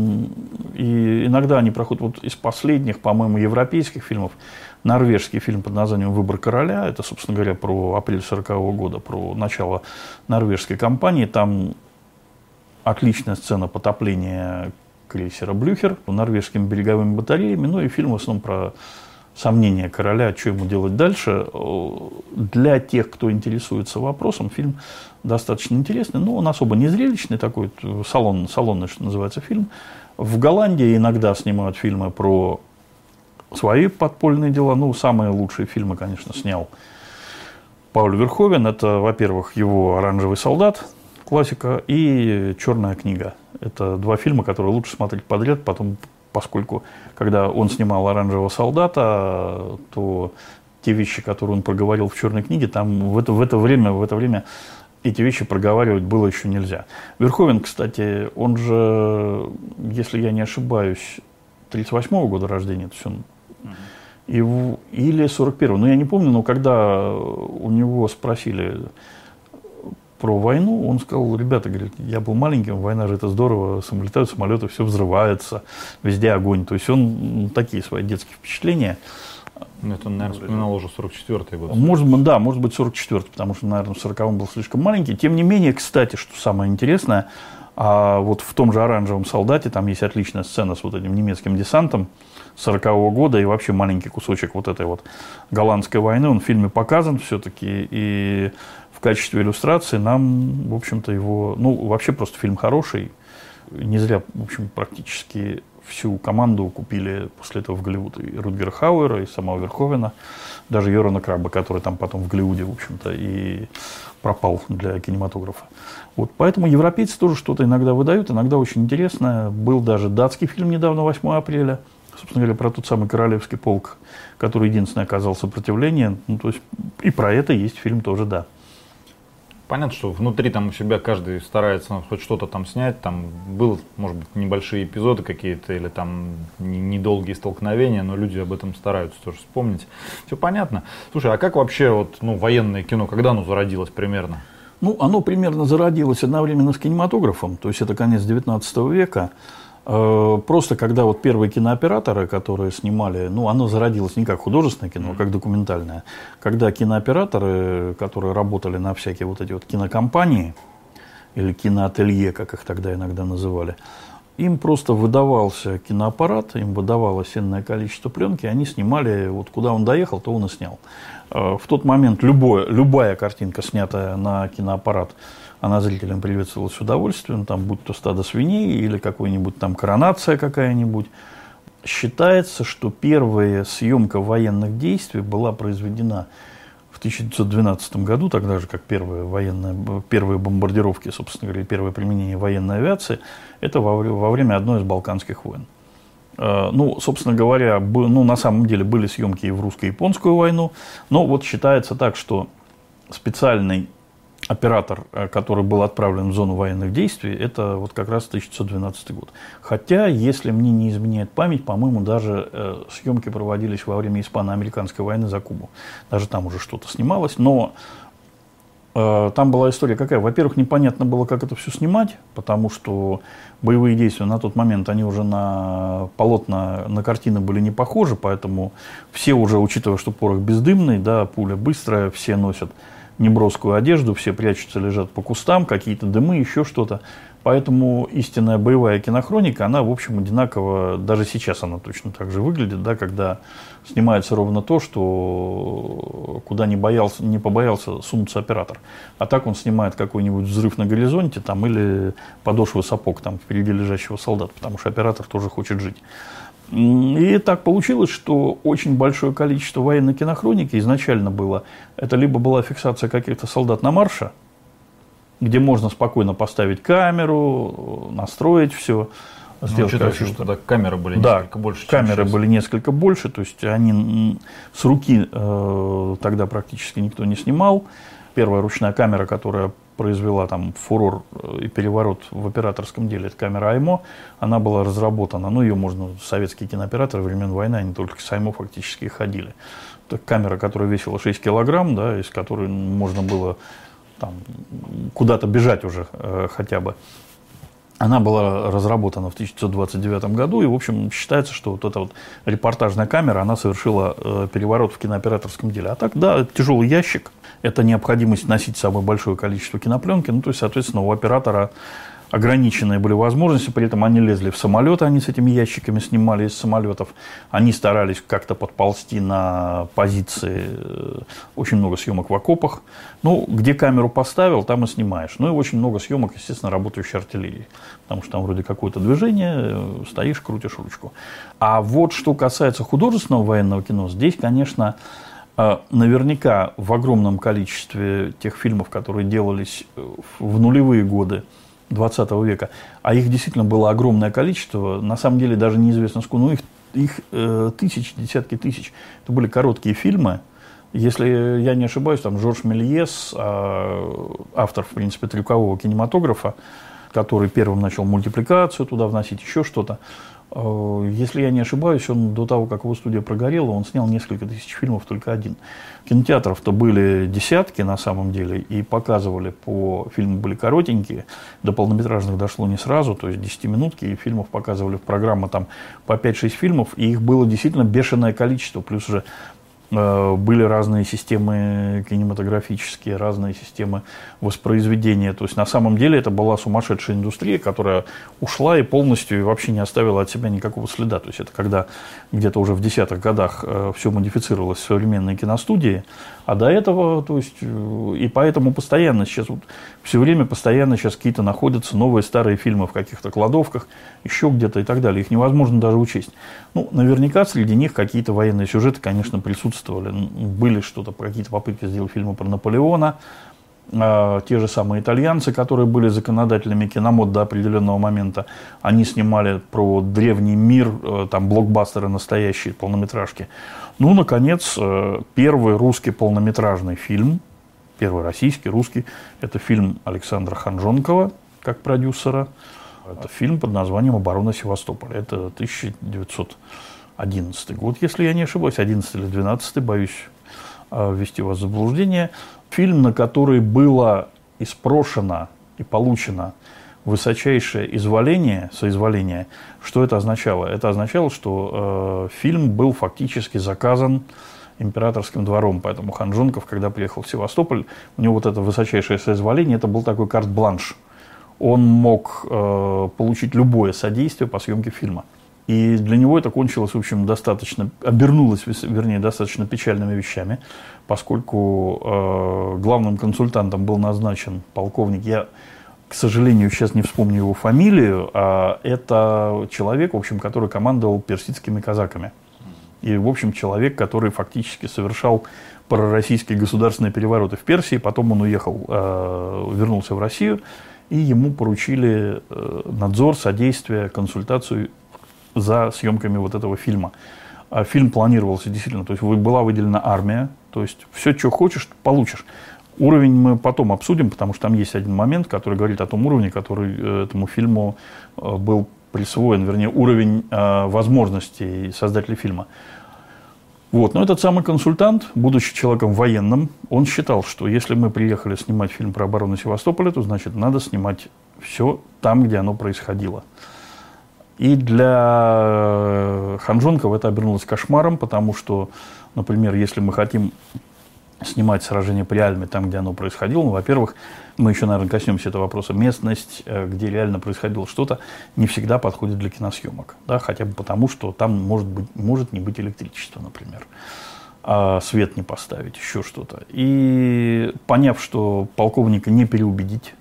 И иногда они проходят вот из последних, по-моему, европейских фильмов. Норвежский фильм под названием «Выбор короля». Это, собственно говоря, про апрель сорокового года, про начало норвежской кампании. Там отличная сцена потопления крейсера «Блюхер» норвежскими береговыми батареями. Ну и фильм в основном про сомнения короля, что ему делать дальше. Для тех, кто интересуется вопросом, фильм достаточно интересный, но он особо не зрелищный, такой салон, салонный, что называется, фильм. В Голландии иногда снимают фильмы про свои подпольные дела. Ну, самые лучшие фильмы, конечно, снял Пауль Верховен. Это, во-первых, его «Оранжевый солдат», классика, и «Черная книга». Это два фильма, которые лучше смотреть подряд, потом, поскольку, когда он снимал «Оранжевого солдата», то те вещи, которые он проговорил в «Черной книге», там в это, в это время, в это время эти вещи проговаривать было еще нельзя. Верховен, кстати, он же, если я не ошибаюсь, тридцать восьмого года рождения, то есть он, и в, или сорок первого, но я не помню, но когда у него спросили про войну, он сказал: ребята, говорит, я был маленьким, война же это здорово, самолетают самолеты, все взрывается, везде огонь. То есть он такие свои детские впечатления. Это он, наверное, вспоминал уже сорок четвёртый год. Может быть, да, может быть сорок четвёртый, потому что, наверное, в сороковом был слишком маленький. Тем не менее, кстати, что самое интересное, а вот в том же «Оранжевом солдате» там есть отличная сцена с вот этим немецким десантом сорокового года и вообще маленький кусочек вот этой вот голландской войны. Он в фильме показан все-таки, и в качестве иллюстрации нам, в общем-то, его... Ну, вообще просто фильм хороший. Не зря, в общем, практически всю команду купили после этого в Голливуд. И Рутгера Хауэра, и самого Верховена, даже Йорана Краба, который там потом в Голливуде, в общем-то, и пропал для кинематографа. Вот, поэтому европейцы тоже что-то иногда выдают, иногда очень интересно. Был даже датский фильм недавно, восьмого апреля, собственно говоря, про тот самый Королевский полк, который единственный оказал сопротивление. Ну, то есть и про это есть фильм тоже, да. Понятно, что внутри там у себя каждый старается хоть что-то там снять, там был, может быть, небольшие эпизоды какие-то или там недолгие столкновения, но люди об этом стараются тоже вспомнить. Все понятно. Слушай, а как вообще вот, ну, военное кино, когда оно зародилось примерно? Ну, оно примерно зародилось одновременно с кинематографом, то есть это конец девятнадцатого века. Просто когда вот первые кинооператоры, которые снимали, ну, оно зародилось не как художественное кино, а как документальное. Когда кинооператоры, которые работали на всякие вот эти вот кинокомпании, или киноателье, как их тогда иногда называли, им просто выдавался киноаппарат, им выдавалось энное количество пленки, они снимали, вот куда он доехал, то он и снял. В тот момент любое, любая картинка, снятая на киноаппарат, она зрителям приветствовалась с удовольствием, там, будь то стадо свиней или какой-нибудь там коронация какая-нибудь. Считается, что первая съемка военных действий была произведена в тысяча девятьсот двенадцатом году, тогда же, как первые, военные, первые бомбардировки, собственно говоря, первое применение военной авиации, это во, во время одной из Балканских войн. Ну, собственно говоря, ну, на самом деле были съемки и в русско-японскую войну, но вот считается так, что специальный оператор, который был отправлен в зону военных действий, это вот как раз тысяча девятьсот двенадцатый год. Хотя, если мне не изменяет память, по-моему, даже э, съемки проводились во время испано-американской войны за Кубу. Даже там уже что-то снималось, но э, там была история какая? Во-первых, непонятно было, как это все снимать, потому что боевые действия на тот момент, они уже на полотна, на картины были не похожи, поэтому все уже, учитывая, что порох бездымный, да, пуля быстрая, все носят неброскую одежду, все прячутся, лежат по кустам, какие-то дымы, еще что-то. Поэтому истинная боевая кинохроника, она, в общем, одинаково, даже сейчас она точно так же выглядит, да, когда снимается ровно то, что куда не боялся, не побоялся сунуться оператор. А так он снимает какой-нибудь взрыв на горизонте там, или подошвы сапог там, впереди лежащего солдата, потому что оператор тоже хочет жить. И так получилось, что очень большое количество военной кинохроники изначально было. Это либо была фиксация каких-то солдат на марше, где можно спокойно поставить камеру, настроить все. Ну, учитывая, что тогда камеры были да, несколько больше, камеры чем сейчас. были несколько больше, то есть они с руки э, тогда практически никто не снимал. Первая ручная камера, которая произвела там фурор и переворот в операторском деле, это камера Аймо, она была разработана, ну ее можно, советские кинооператоры времен войны, они только с Аймо фактически ходили. Это камера, которая весила шесть килограмм, да, из которой можно было там куда-то бежать уже э, хотя бы. Она была разработана в тысяча девятьсот двадцать девятом году, и, в общем, считается, что вот эта вот репортажная камера, она совершила э, переворот в кинооператорском деле. А так, да, это тяжелый ящик, это необходимость носить с собой большое количество кинопленки, ну, то есть, соответственно, у оператора ограниченные были возможности, при этом они лезли в самолеты, они с этими ящиками снимали из самолетов, они старались как-то подползти на позиции, очень много съемок в окопах. Ну, где камеру поставил, там и снимаешь. Ну и очень много съемок, естественно, работающей артиллерии, потому что там вроде какое-то движение, стоишь, крутишь ручку. А вот что касается художественного военного кино, здесь, конечно, наверняка в огромном количестве тех фильмов, которые делались в нулевые годы двадцатого века, а их действительно было огромное количество, на самом деле даже неизвестно сколько, ну их, их э, тысячи, десятки тысяч. Это были короткие фильмы. Если я не ошибаюсь, там Жорж Мельес, э, автор, в принципе, трюкового кинематографа, который первым начал мультипликацию туда вносить, еще что-то. Если я не ошибаюсь, он до того, как его студия прогорела, он снял несколько тысяч фильмов, только один. Кинотеатров-то были десятки на самом деле, и показывали по... Фильмы были коротенькие, до полнометражных дошло не сразу, то есть десятиминутки, и фильмов показывали в программу там по пять-шесть фильмов, и их было действительно бешеное количество, плюс уже были разные системы кинематографические, разные системы воспроизведения. То есть, на самом деле, это была сумасшедшая индустрия, которая ушла и полностью и вообще не оставила от себя никакого следа. То есть, это когда где-то уже в десятых годах все модифицировалось в современной киностудии, а до этого, то есть, и поэтому постоянно сейчас, вот, все время постоянно сейчас какие-то находятся новые старые фильмы в каких-то кладовках, еще где-то и так далее. Их невозможно даже учесть. Ну, наверняка среди них какие-то военные сюжеты, конечно, присутствуют. Были что-то, какие-то попытки сделать фильмы про Наполеона, э, те же самые итальянцы, которые были законодателями киномод до определенного момента, они снимали про древний мир, э, там блокбастеры настоящие, полнометражки. Ну, наконец, э, первый русский полнометражный фильм, первый российский, русский, это фильм Александра Ханжонкова, как продюсера. Это фильм под названием «Оборона Севастополя». Это тысяча девятьсот одиннадцатый год, если я не ошибаюсь, одиннадцатый или двенадцатый, боюсь э, ввести вас в заблуждение. Фильм, на который было испрошено и получено высочайшее изволение, соизволение. Что это означало? Это означало, что э, фильм был фактически заказан императорским двором, поэтому Ханжонков, когда приехал в Севастополь, у него вот это высочайшее соизволение, это был такой карт-бланш. Он мог э, получить любое содействие по съемке фильма. И для него это кончилось, в общем, достаточно, обернулось, вернее, достаточно печальными вещами, поскольку э, главным консультантом был назначен полковник, я, к сожалению, сейчас не вспомню его фамилию, а это человек, в общем, который командовал персидскими казаками. И, в общем, человек, который фактически совершал пророссийские государственные перевороты в Персии, потом он уехал, э, вернулся в Россию, и ему поручили э, надзор, содействие, консультацию за съемками вот этого фильма. А фильм планировался действительно, то есть была выделена армия, то есть все, что хочешь, получишь. Уровень мы потом обсудим, потому что там есть один момент, который говорит о том уровне, который этому фильму был присвоен, вернее, уровень э, возможностей создателей фильма. Вот. Но этот самый консультант, будучи человеком военным, он считал, что если мы приехали снимать фильм про оборону Севастополя, то значит надо снимать все там, где оно происходило. И для Ханжонкова это обернулось кошмаром, потому что, например, если мы хотим снимать сражение при Альме там, где оно происходило, ну, во-первых, мы еще, наверное, коснемся этого вопроса, местность, где реально происходило что-то, не всегда подходит для киносъемок, да, хотя бы потому, что там может быть, может не быть электричества, например, а свет не поставить, еще что-то. И поняв, что полковника не переубедить,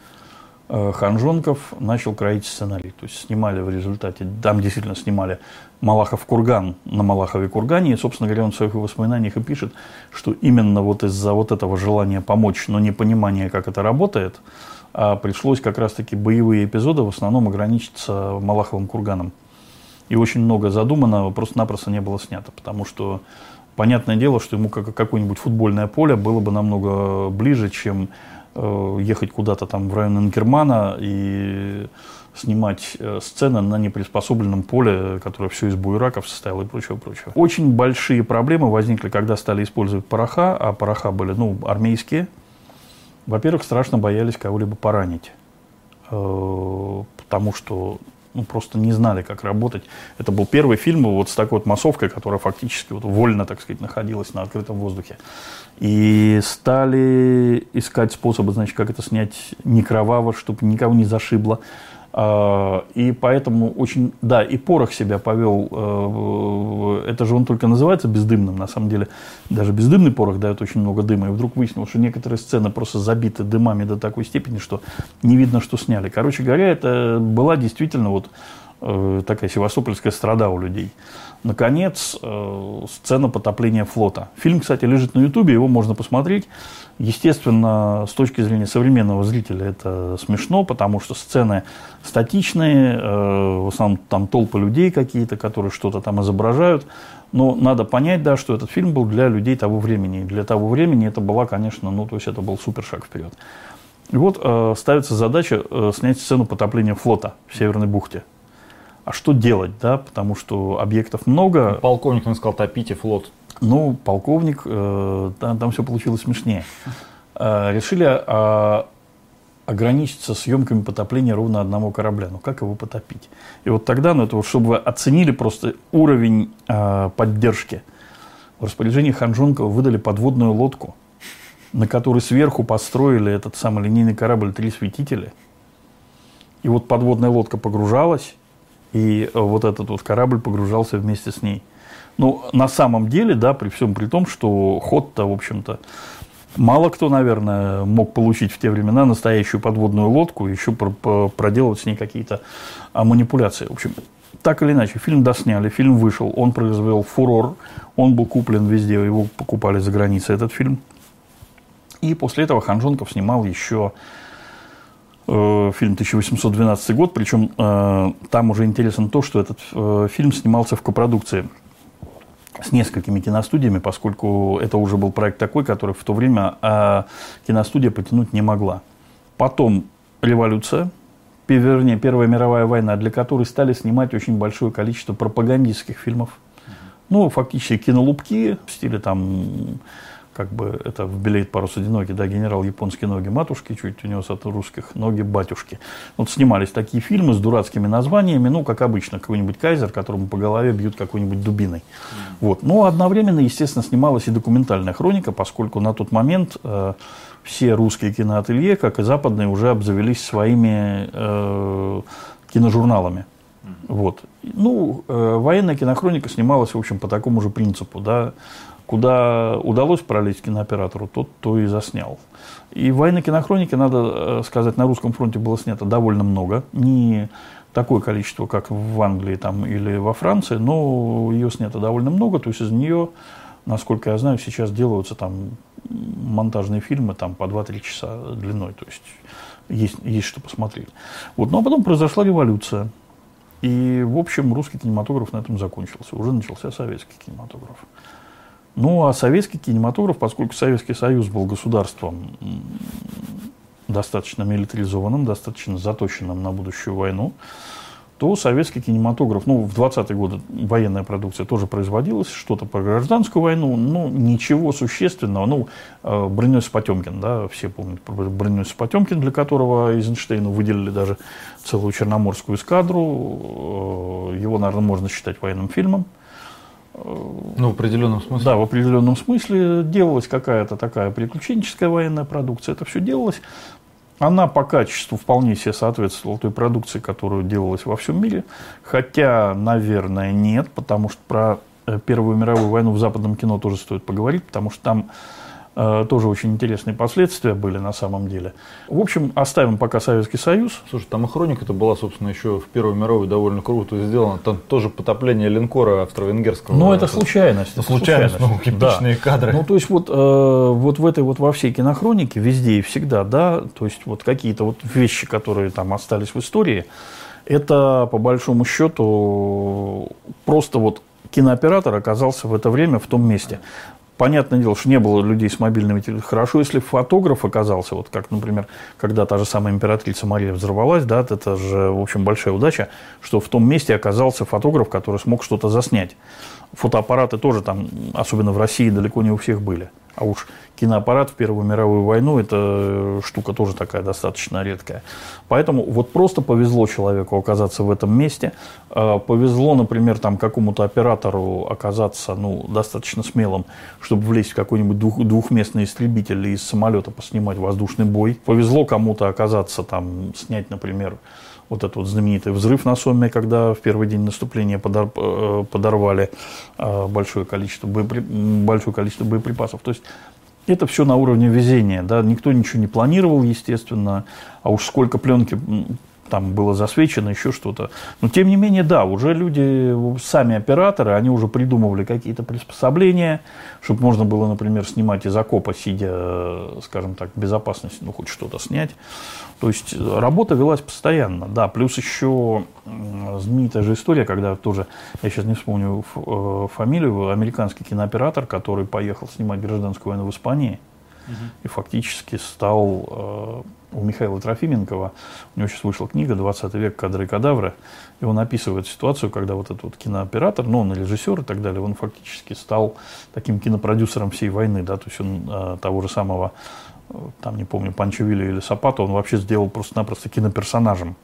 Ханжонков начал кроить сценарий. То есть снимали в результате, там действительно снимали Малахов курган на Малахове кургане. И, собственно говоря, он в своих воспоминаниях и пишет, что именно вот из-за вот этого желания помочь, но непонимания, как это работает, пришлось как раз-таки боевые эпизоды в основном ограничиться Малаховым курганом. И очень много задуманного просто-напросто не было снято, потому что понятное дело, что ему какое-нибудь футбольное поле было бы намного ближе, чем ехать куда-то там в район Инкермана и снимать сцены на неприспособленном поле, которое все из буераков состояло и прочего, прочего. Очень большие проблемы возникли, когда стали использовать пороха, а пороха были, ну, армейские. Во-первых, страшно боялись кого-либо поранить, потому что ну, просто не знали, как работать. Это был первый фильм вот с такой вот массовкой, которая фактически вот вольно, так сказать, находилась на открытом воздухе. И стали искать способы, значит, как это снять не кроваво, чтобы никого не зашибло. И поэтому очень, да, и Порох себя повел, это же он только называется бездымным, на самом деле даже бездымный порох дает очень много дыма, и вдруг выяснилось, что некоторые сцены просто забиты дымами до такой степени, что не видно, что сняли. Короче говоря, это была действительно вот такая севастопольская страда у людей. Наконец, сцена потопления флота. Фильм, кстати, лежит на Ютубе, его можно посмотреть. Естественно, с точки зрения современного зрителя это смешно, потому что сцены статичные, в основном там толпы людей какие-то, которые что-то там изображают. Но надо понять, да, что этот фильм был для людей того времени. И для того времени это была, конечно, ну, то есть это был супер шаг вперед. И вот э, ставится задача э, снять сцену потопления флота в Северной бухте. А что делать, да, потому что объектов много. Полковник, он сказал, топите флот. Ну, полковник, э, там, там все получилось смешнее. Э, решили э, ограничиться съемками потопления ровно одного корабля. Ну, как его потопить? И вот тогда, ну, это вот, чтобы вы оценили просто уровень э, поддержки, в распоряжении Ханжонкова выдали подводную лодку, на которой сверху построили этот самый линейный корабль «Три светителя». И вот подводная лодка погружалась, и вот этот вот корабль погружался вместе с ней. Ну, на самом деле, да, при всем при том, что ход-то, в общем-то, мало кто, наверное, мог получить в те времена настоящую подводную лодку, еще проделывать с ней какие-то манипуляции. В общем, так или иначе, фильм досняли, фильм вышел, он произвел фурор, он был куплен везде, его покупали за границей, этот фильм. И после этого Ханжонков снимал еще фильм тысяча восемьсот двенадцатый год, причем э, там уже интересно то, что этот э, фильм снимался в копродукции с несколькими киностудиями, поскольку это уже был проект такой, который в то время э, киностудия потянуть не могла. Потом революция, вернее, Первая мировая война, для которой стали снимать очень большое количество пропагандистских фильмов. Ну, фактически кинолупки в стиле там... Как бы это в «Белеет парус одинокий», да, генерал японские ноги матушки, чуть унес от русских ноги батюшки. Вот снимались такие фильмы с дурацкими названиями, ну, как обычно, какой-нибудь кайзер, которому по голове бьют какой-нибудь дубиной. Mm. Вот. Но одновременно, естественно, снималась и документальная хроника, поскольку на тот момент э, все русские киноателье, как и западные, уже обзавелись своими э, киножурналами. Mm. Вот. Ну, э, военная кинохроника снималась, в общем, по такому же принципу, да. Куда удалось пролезть кинооператору, тот то и заснял. И военной кинохроники, надо сказать, на русском фронте было снято довольно много. Не такое количество, как в Англии там, или во Франции, но ее снято довольно много. То есть из нее, насколько я знаю, сейчас делаются там монтажные фильмы там, по два-три часа длиной. То есть есть, есть что посмотреть. Вот. Ну а потом произошла революция. И, в общем, русский кинематограф на этом закончился. Уже начался советский кинематограф. Ну, а советский кинематограф, поскольку Советский Союз был государством достаточно милитаризованным, достаточно заточенным на будущую войну, то советский кинематограф, ну, в двадцатые годы военная продукция тоже производилась, что-то про гражданскую войну, но ничего существенного. Ну, броненосец Потемкин, да, все помнят про броненосец Потемкин, для которого Эйзенштейну выделили даже целую черноморскую эскадру. Его, наверное, можно считать военным фильмом. Ну, в определенном смысле. Да, в определенном смысле делалась какая-то такая приключенческая военная продукция. Это все делалось. Она по качеству вполне себе соответствовала той продукции, которую делалась во всем мире. Хотя, наверное, нет, потому что про Первую мировую войну в западном кино тоже стоит поговорить, потому что там э, тоже очень интересные последствия были на самом деле. В общем, оставим пока Советский Союз. Слушай, там и хроника-то была, собственно, еще в Первую мировую довольно круто сделана. Там тоже потопление линкора австро-венгерского. Ну, это случайность. Это случайность, ну, эпичные да. кадры. Ну, то есть, вот, э, вот в этой вот во всей кинохронике, везде и всегда, да, то есть, вот какие-то вот вещи, которые там остались в истории, это, по большому счету, просто вот кинооператор оказался в это время в том месте. Понятное дело, что не было людей с мобильными телефонами. Хорошо, если фотограф оказался, вот как, например, когда та же самая императрица Мария взорвалась, да, это же, в общем, большая удача, что в том месте оказался фотограф, который смог что-то заснять. Фотоаппараты тоже там, особенно в России, далеко не у всех были. А уж киноаппарат в Первую мировую войну – это штука тоже такая достаточно редкая. Поэтому вот просто повезло человеку оказаться в этом месте. Повезло, например, там, какому-то оператору оказаться ну, достаточно смелым, чтобы влезть в какой-нибудь двух, двухместный истребитель и из самолета поснимать воздушный бой. Повезло кому-то оказаться там, снять, например, вот этот вот знаменитый взрыв на Сомме, когда в первый день наступления подор, подорвали большое количество, боепри, большое количество боеприпасов. То есть это все на уровне везения. Да? Никто ничего не планировал, естественно. А уж сколько пленки там было засвечено, еще что-то. Но тем не менее, да, уже люди, сами операторы, они уже придумывали какие-то приспособления, чтобы можно было, например, снимать из окопа, сидя, скажем так, в безопасности, ну, хоть что-то снять. То есть работа велась постоянно, да. Плюс еще знаменитая же история, когда тоже, я сейчас не вспомню фамилию, американский кинооператор, который поехал снимать гражданскую войну в Испании, угу. и фактически стал... У Михаила Трофименкова, у него сейчас вышла книга «двадцатый век. Кадры и кадавры», и он описывает ситуацию, когда вот этот вот кинооператор, ну, он и режиссер и так далее, он фактически стал таким кинопродюсером всей войны, да, то есть он э, того же самого, э, там, не помню, Панчо Вилля или Сапато, он вообще сделал просто-напросто киноперсонажем.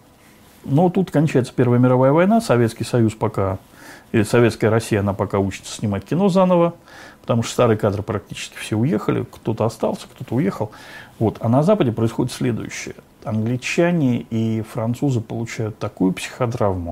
Но тут кончается Первая мировая война, Советский Союз пока, или Советская Россия, она пока учится снимать кино заново, потому что старые кадры практически все уехали, кто-то остался, кто-то уехал. Вот. А на Западе происходит следующее. Англичане и французы получают такую психодравму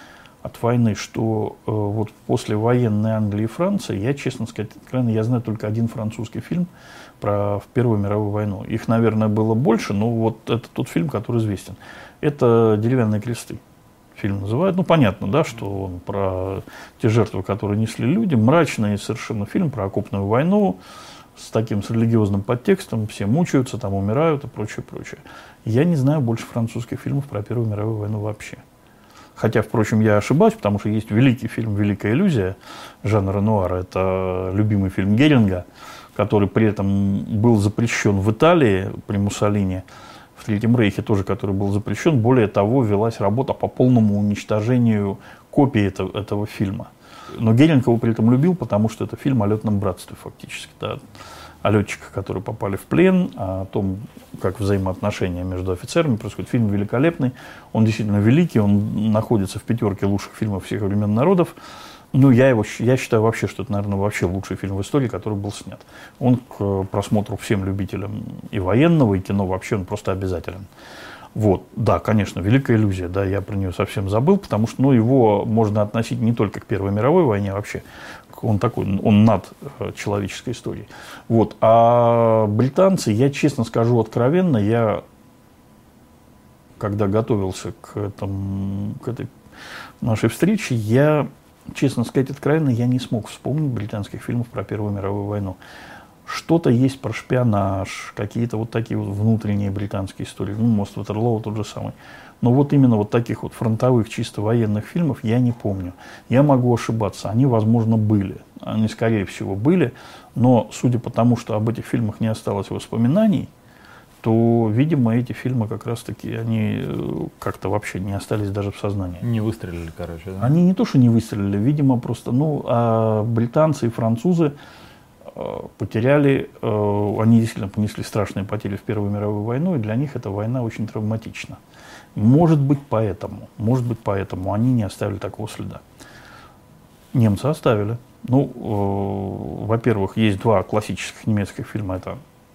от войны, что э, вот после военной Англии и Франции, я, честно сказать, откровенно, я знаю только один французский фильм про Первую мировую войну. Их, наверное, было больше, но вот это тот фильм, который известен. Это «Деревянные кресты». Фильм называют. Ну, понятно, да, что он про те жертвы, которые несли люди. Мрачный совершенно фильм про окопную войну с таким, с религиозным подтекстом. Все мучаются, там умирают и прочее, прочее. Я не знаю больше французских фильмов про Первую мировую войну вообще. Хотя, впрочем, я ошибаюсь, потому что есть великий фильм «Великая иллюзия» Жана Ренуара. Это любимый фильм Геринга, который при этом был запрещен в Италии при Муссолини. В Третьем Рейхе тоже, который был запрещен. Более того, велась работа по полному уничтожению копий этого, этого фильма. Но Геринг его при этом любил, потому что это фильм о летном братстве фактически. Да, о летчиках, которые попали в плен, о том, как взаимоотношения между офицерами происходят. Фильм великолепный, он действительно великий, он находится в пятерке лучших фильмов всех времен народов. Ну, я, его, я считаю вообще, что это, наверное, вообще лучший фильм в истории, который был снят. Он к просмотру всем любителям и военного, и кино вообще, он просто обязателен. Вот, да, конечно, «Великая иллюзия», да, я про нее совсем забыл, потому что, ну, его можно относить не только к Первой мировой войне, а вообще, он такой, он над человеческой историей. Вот, а британцы, я честно скажу откровенно, я, когда готовился к, этому, к этой нашей встрече, я... Честно сказать, откровенно, я не смог вспомнить британских фильмов про Первую мировую войну. Что-то есть про шпионаж, какие-то вот такие вот внутренние британские истории. Ну, «Мост Ватерлоу» тот же самый. Но вот именно вот таких вот фронтовых, чисто военных фильмов я не помню. Я могу ошибаться. Они, возможно, были. Они, скорее всего, были. Но, судя по тому, что об этих фильмах не осталось воспоминаний, то, видимо, эти фильмы как раз-таки, они как-то вообще не остались даже в сознании. Не выстрелили, короче, да? Они не то, что не выстрелили, видимо, просто, ну, а британцы и французы потеряли, они действительно понесли страшные потери в Первую мировую войну, и для них эта война очень травматична. Может быть, поэтому, может быть, поэтому они не оставили такого следа. Немцы оставили. Ну, во-первых, есть два классических немецких фильма, это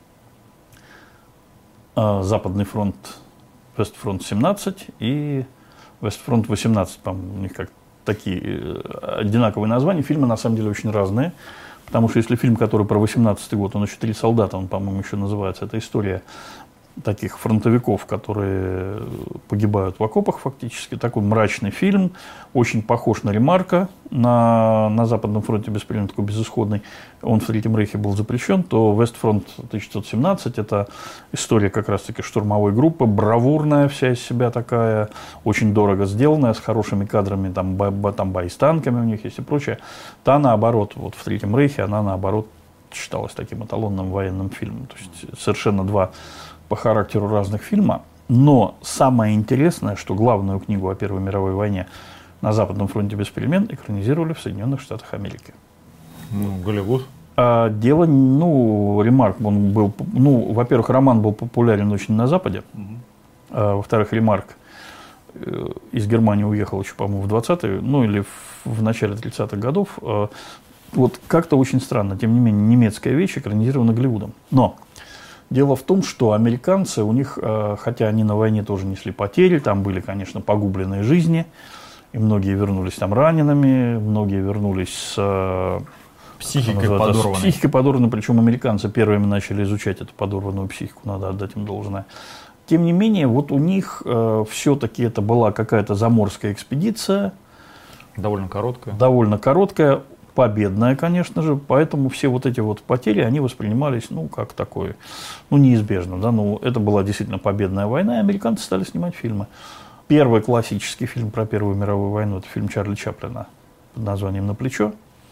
Западный фронт, Вестфронт семнадцать и Вестфронт восемнадцать, по-моему, у них как такие одинаковые названия. Фильмы на самом деле очень разные, потому что если фильм, который про восемнадцатый год, он еще «Три солдата», он, по-моему, еще называется, это история таких фронтовиков, которые погибают в окопах фактически. Такой мрачный фильм, очень похож на «Ремарка» на, на Западном фронте, беспримерно такой безысходный. Он в Третьем Рейхе был запрещен. То «Вестфронт тысяча девятьсот семнадцать» это история как раз-таки штурмовой группы, бравурная вся из себя такая, очень дорого сделанная, с хорошими кадрами, там, бо, там бои с танками у них есть и прочее. Та, наоборот, вот в Третьем Рейхе, она, наоборот, считалась таким эталонным военным фильмом. То есть совершенно два по характеру разных фильма, но самое интересное, что главную книгу о Первой мировой войне «На Западном фронте без перемен» экранизировали в Соединенных Штатах Америки. Ну, Голливуд. А дело, ну, Ремарк, он был, ну, во-первых, роман был популярен очень на Западе, угу. а, во-вторых, Ремарк э, из Германии уехал еще, по-моему, в двадцатые, ну, или в, в начале тридцатых годов. А, вот как-то очень странно, тем не менее, немецкая вещь экранизирована Голливудом. Но дело в том, что американцы, у них, а, хотя они на войне тоже несли потери, там были, конечно, погубленные жизни, и многие вернулись там ранеными, многие вернулись с... Психикой подорванной. Психикой подорванной, причем американцы первыми начали изучать эту подорванную психику, надо отдать им должное. Тем не менее, вот у них э, все-таки это была какая-то заморская экспедиция. Довольно короткая. Довольно короткая, победная, конечно же, поэтому все вот эти вот потери, они воспринимались, ну, как такое, ну, неизбежно, да, ну, это была действительно победная война, и американцы стали снимать фильмы. Первый классический фильм про Первую мировую войну, это фильм Чарли Чаплина под названием «На плечо».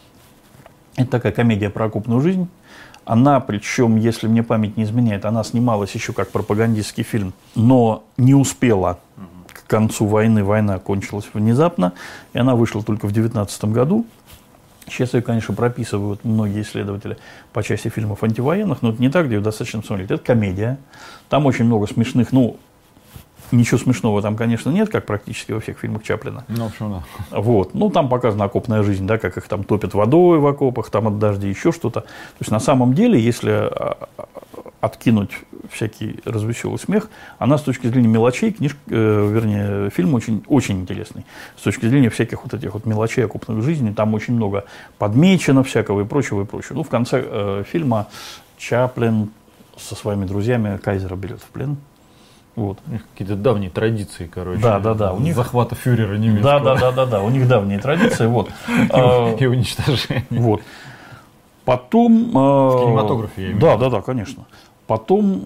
Это такая комедия про окопную жизнь. Она, причем, если мне память не изменяет, она снималась еще как пропагандистский фильм, но не успела к концу войны. Война кончилась внезапно, и она вышла только в девятнадцатом году. Сейчас ее, конечно, прописывают многие исследователи по части фильмов антивоенных, но это не так, где ее достаточно посмотреть. Это комедия. Там очень много смешных, ну, ничего смешного там, конечно, нет, как практически во всех фильмах Чаплина. Ну, в общем, да. Вот. Ну, там показана окопная жизнь, да, как их там топят водой в окопах, там от дождей, еще что-то. То есть, на самом деле, если откинуть всякий развеселый смех, она с точки зрения мелочей, книжка, э, вернее, фильм очень, очень интересный. С точки зрения всяких вот этих вот мелочей окопных жизней, там очень много подмечено всякого и прочего, и прочего. Ну, в конце э, фильма Чаплин со своими друзьями Кайзера берет в плен. Вот. У них какие-то давние традиции, короче. Да, да, да. У них... Захвата фюрера немецкого. Да, да, да, да, да. У них давние традиции. Вот. И уничтожение. Вот. Потом... В кинематографе, я имею в виду. Да, да, да, конечно. Потом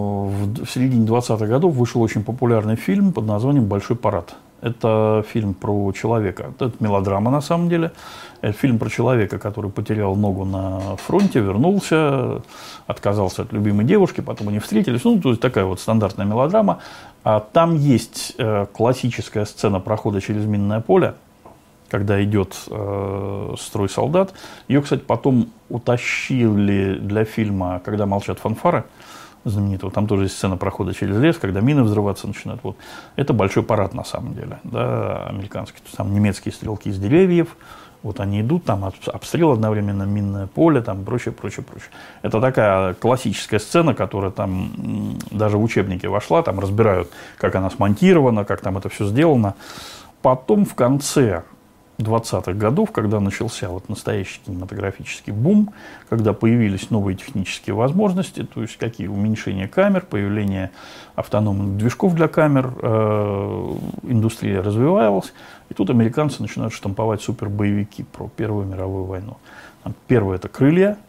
в середине двадцатых годов вышел очень популярный фильм под названием «Большой парад». Это фильм про человека. Это мелодрама, на самом деле. Это фильм про человека, который потерял ногу на фронте, вернулся, отказался от любимой девушки, потом они встретились. Ну, то есть такая вот стандартная мелодрама. А там есть э, классическая сцена прохода через минное поле, когда идет э, строй солдат. Ее, кстати, потом утащили для фильма «Когда молчат фанфары», знаменитого. Там тоже есть сцена прохода через лес, когда мины взрываться начинают. Вот. Это большой парад на самом деле, да, американский. Там немецкие стрелки из деревьев, вот они идут, там обстрел одновременно, минное поле, там прочее, прочее, прочее. Это такая классическая сцена, которая там даже в учебнике вошла, там разбирают, как она смонтирована, как там это все сделано. Потом в конце двадцатых годов, когда начался вот настоящий кинематографический бум, когда появились новые технические возможности, то есть какие уменьшения камер, появление автономных движков для камер, э, индустрия развивалась, и тут американцы начинают штамповать супербоевики про Первую мировую войну. Там, первое — это «Крылья»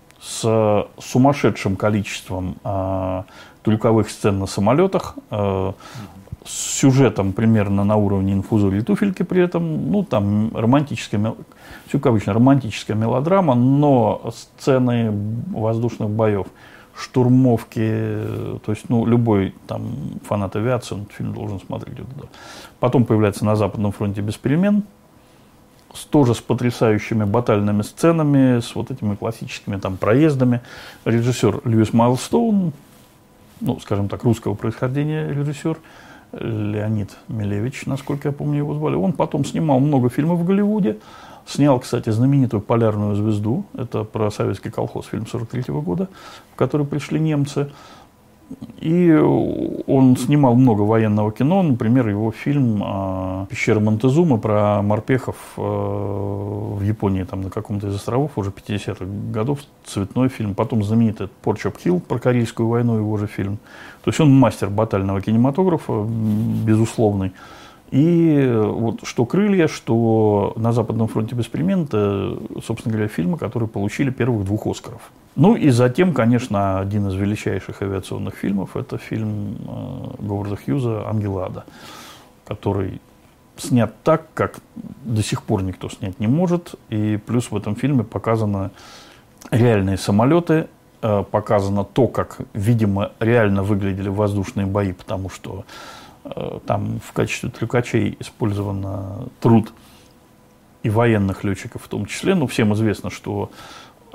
с сумасшедшим количеством э, трюковых сцен на самолетах, э, с сюжетом примерно на уровне «Инфузории туфельки» при этом, ну, там романтическая, все кавычно, романтическая мелодрама, но сцены воздушных боев, штурмовки, то есть, ну, любой там фанат авиации, он фильм должен смотреть. Да. Потом появляется «На Западном фронте без перемен», с, тоже с потрясающими батальными сценами, с вот этими классическими там проездами. Режиссер Льюис Майлстоун, ну, скажем так, русского происхождения режиссер, Леонид Милевич, насколько я помню, его звали. Он потом снимал много фильмов в Голливуде. Снял, кстати, знаменитую «Полярную звезду». Это про советский колхоз, фильм сорок третьего года, в который пришли немцы. И он снимал много военного кино. Например, его фильм «Пещера Монтезумы» про морпехов в Японии, там, на каком-то из островов, уже пятидесятых годов, цветной фильм. Потом знаменитый «Порчоп Хилл» про Корейскую войну, его же фильм. То есть он мастер батального кинематографа, безусловный. И вот что «Крылья», что «На Западном фронте без перемен» — это, собственно говоря, фильмы, которые получили первых двух «Оскаров». Ну и затем, конечно, один из величайших авиационных фильмов — это фильм Говарда Хьюза «Ангелы ада», который снят так, как до сих пор никто снять не может. И плюс в этом фильме показаны реальные самолеты, показано то, как, видимо, реально выглядели воздушные бои, потому что там в качестве трюкачей использован труд и военных летчиков в том числе. Но всем известно, что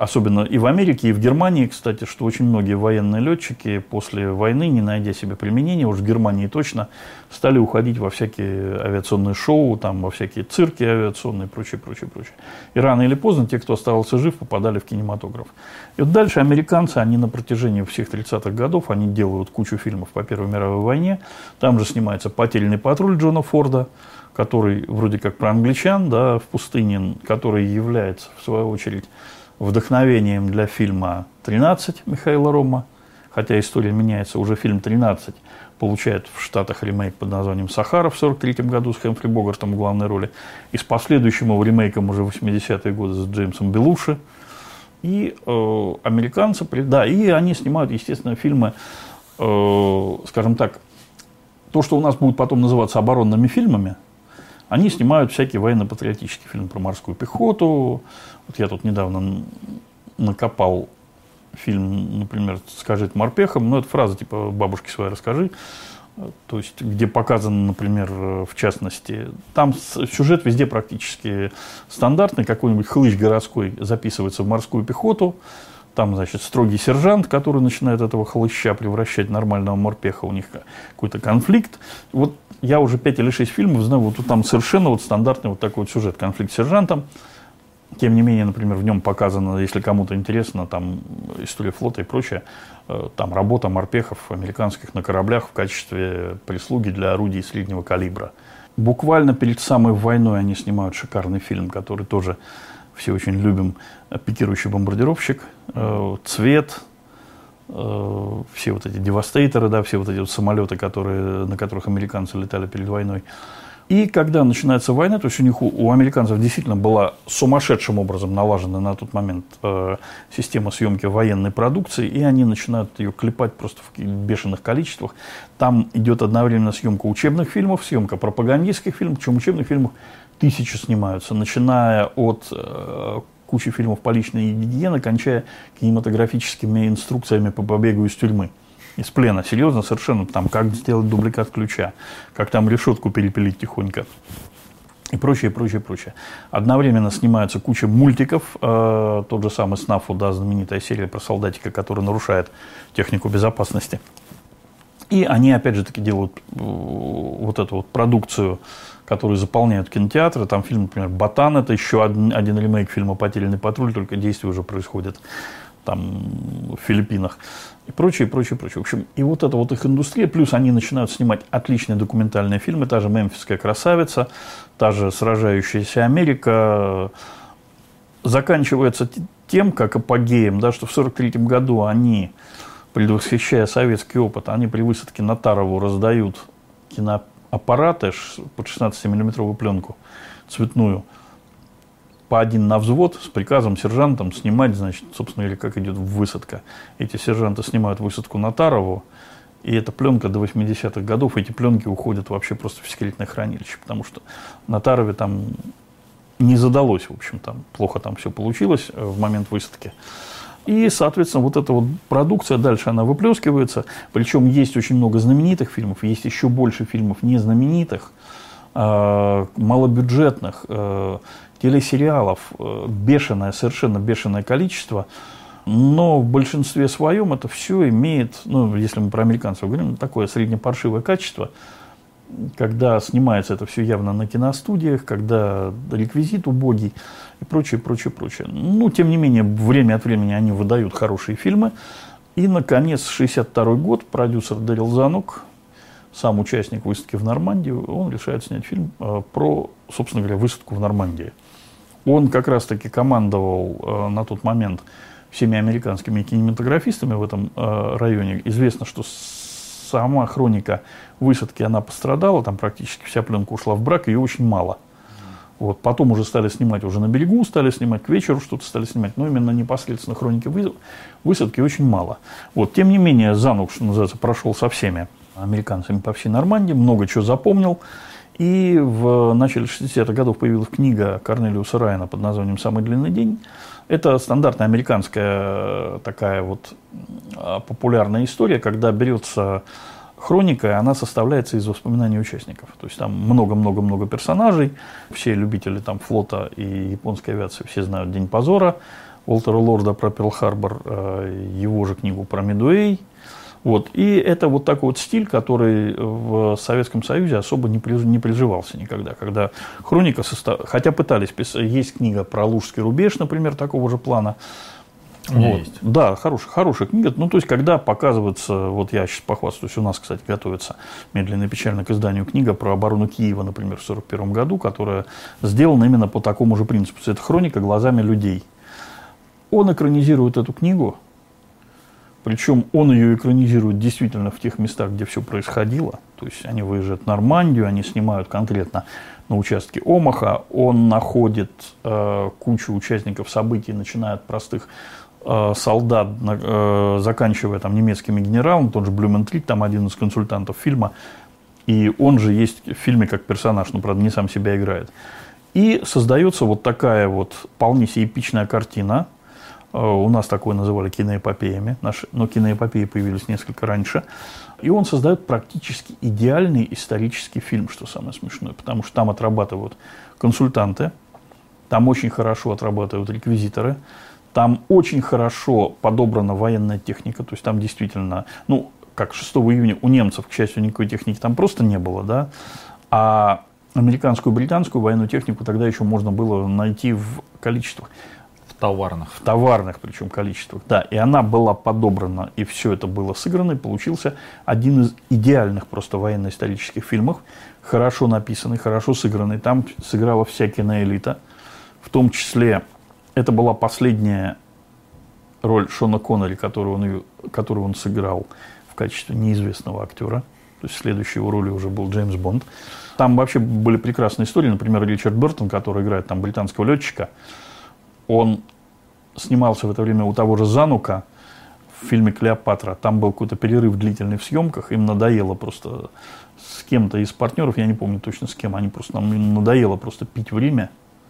особенно и в Америке, и в Германии, кстати, что очень многие военные летчики после войны, не найдя себе применения, уж в Германии точно, стали уходить во всякие авиационные шоу, там, во всякие цирки авиационные и прочее, прочее, прочее. И рано или поздно те, кто оставался жив, попадали в кинематограф. И вот дальше американцы, они на протяжении всех тридцатых годов, они делают кучу фильмов по Первой мировой войне. Там же снимается «Потерянный патруль» Джона Форда, который вроде как про англичан, да, в пустыне, который является, в свою очередь, вдохновением для фильма «тринадцать» Михаила Рома, хотя история меняется, уже фильм «тринадцать» получает в Штатах ремейк под названием «Сахара» в сорок третьем году с Хэмфри Богартом в главной роли, и с последующим его ремейком уже в восьмидесятые годы с Джеймсом Белуши. И э, американцы, да, и они снимают, естественно, фильмы, э, скажем так, то, что у нас будет потом называться оборонными фильмами, они снимают всякие военно-патриотические фильмы про морскую пехоту. Вот я тут недавно накопал фильм, например, «Скажи это морпехам». Ну, это фраза типа «бабушке своей расскажи». То есть, где показано, например, в частности, там сюжет везде практически стандартный. Какой-нибудь хлыщ городской записывается в морскую пехоту. Там, значит, строгий сержант, который начинает этого хлыща превращать в нормального морпеха. У них какой-то конфликт. Вот я уже пять или шесть фильмов знаю, вот там совершенно вот стандартный вот такой вот сюжет. Конфликт с сержантом. Тем не менее, например, в нем показано, если кому-то интересно, там история флота и прочее, там работа морпехов американских на кораблях в качестве прислуги для орудий среднего калибра. Буквально перед самой войной они снимают шикарный фильм, который тоже все очень любим, «Пикирующий бомбардировщик», «Цвет», все вот эти девастейторы, да, все вот эти вот самолеты, которые, на которых американцы летали перед войной. И когда начинается война, то есть у них, у, у американцев действительно была сумасшедшим образом налажена на тот момент э, система съемки военной продукции, и они начинают ее клепать просто в бешеных количествах. Там идет одновременно съемка учебных фильмов, съемка пропагандистских фильмов, причем учебных фильмов тысячи снимаются, начиная от э, кучи фильмов по личной гигиене, кончая кинематографическими инструкциями по побегу из тюрьмы. Из плена, серьезно, совершенно, там, как сделать дубликат ключа, как там решетку перепилить тихонько и прочее, прочее, прочее. Одновременно снимается куча мультиков, э, тот же самый «Снафу», да, знаменитая серия про солдатика, который нарушает технику безопасности. И они, опять же таки, делают э, вот эту вот продукцию, которую заполняют кинотеатры. Там фильм, например, «Ботан», это еще один, один ремейк фильма «Потерянный патруль», только действие уже происходит там в Филиппинах. И прочее, прочее, прочее. В общем, и вот эта вот их индустрия, плюс они начинают снимать отличные документальные фильмы, та же «Мемфисская красавица», та же «Сражающаяся Америка», заканчивается тем, как апогеем, да, что в сорок третьем году они, предвосхищая советский опыт, они при высадке на Тарову раздают киноаппараты под шестнадцатимиллиметровую пленку цветную, по один на взвод с приказом сержантам снимать, значит, собственно, или как идет высадка. Эти сержанты снимают высадку на Тарову, и эта пленка до восьмидесятых годов, эти пленки уходят вообще просто в секретное хранилище, потому что на Тарове там не задалось, в общем, там плохо там все получилось в момент высадки. И, соответственно, вот эта вот продукция, дальше она выплескивается, причем есть очень много знаменитых фильмов, есть еще больше фильмов незнаменитых, малобюджетных, телесериалов, бешеное, совершенно бешеное количество, но в большинстве своем это все имеет, ну, если мы про американцев говорим, такое среднепаршивое качество, когда снимается это все явно на киностудиях, когда реквизит убогий и прочее, прочее, прочее. Ну, тем не менее, время от времени они выдают хорошие фильмы. И, наконец, шестьдесят второй год, продюсер Дэрил Занук, сам участник высадки в Нормандии, он решает снять фильм э, про, собственно говоря, высадку в Нормандии. Он как раз-таки командовал э, на тот момент всеми американскими кинематографистами в этом э, районе. Известно, что сама хроника высадки, она пострадала, там практически вся пленка ушла в брак, ее очень мало. Вот. Потом уже стали снимать уже на берегу, стали снимать к вечеру, что-то стали снимать, но именно непосредственно хроники высадки очень мало. Вот. Тем не менее, Занук, что называется, прошел со всеми американцами по всей Нормандии, много чего запомнил. И в начале шестидесятых годов появилась книга Корнелиуса Райана под названием «Самый длинный день». Это стандартная американская такая вот популярная история, когда берется хроника, и она составляется из воспоминаний участников. То есть там много-много-много персонажей. Все любители там флота и японской авиации все знают «День позора». Уолтера Лорда про Перл-Харбор, его же книгу про Мидуэй. Вот. И это вот такой вот стиль, который в Советском Союзе особо не, при, не приживался никогда. Когда хроника состав... Хотя пытались писать. Есть книга про Лужский рубеж, например, такого же плана. У меня вот. есть. Да, хорошая, хорошая книга. Ну, то есть, когда показывается, вот я сейчас похвастаюсь, у нас, кстати, готовится медленно и печально к изданию книга про оборону Киева, например, в сорок первом году, которая сделана именно по такому же принципу. Это хроника глазами людей. Он экранизирует эту книгу. Причем он ее экранизирует действительно в тех местах, где все происходило. То есть они выезжают в Нормандию, они снимают конкретно на участке Омаха. Он находит э, кучу участников событий, начиная от простых э, солдат, э, заканчивая там немецкими генералами. Тот же Блюментрит, там один из консультантов фильма. И он же есть в фильме как персонаж, но, правда, не сам себя играет. И создается вот такая вот вполне себе эпичная картина. У нас такое называли киноэпопеями, наши, но киноэпопеи появились несколько раньше. И он создает практически идеальный исторический фильм, что самое смешное, потому что там отрабатывают консультанты, там очень хорошо отрабатывают реквизиторы, там очень хорошо подобрана военная техника, то есть там действительно, ну, как шестого июня у немцев, к счастью, никакой техники там просто не было, да, а американскую и британскую военную технику тогда еще можно было найти в количествах. Товарных. В товарных, причем, количествах, да. И она была подобрана, и все это было сыграно, и получился один из идеальных просто военно-исторических фильмов, хорошо написанный, хорошо сыгранный. Там сыграла вся киноэлита, в том числе это была последняя роль Шона Коннери, которую он, ее, которую он сыграл в качестве неизвестного актера. То есть следующей его ролью уже был Джеймс Бонд. Там вообще были прекрасные истории, например, Ричард Бертон, который играет там британского летчика, он снимался в это время у того же Занука в фильме «Клеопатра». Там был какой-то перерыв длительный в съемках. Им надоело просто с кем-то из партнеров, я не помню точно с кем, они просто, нам им надоело просто пить время.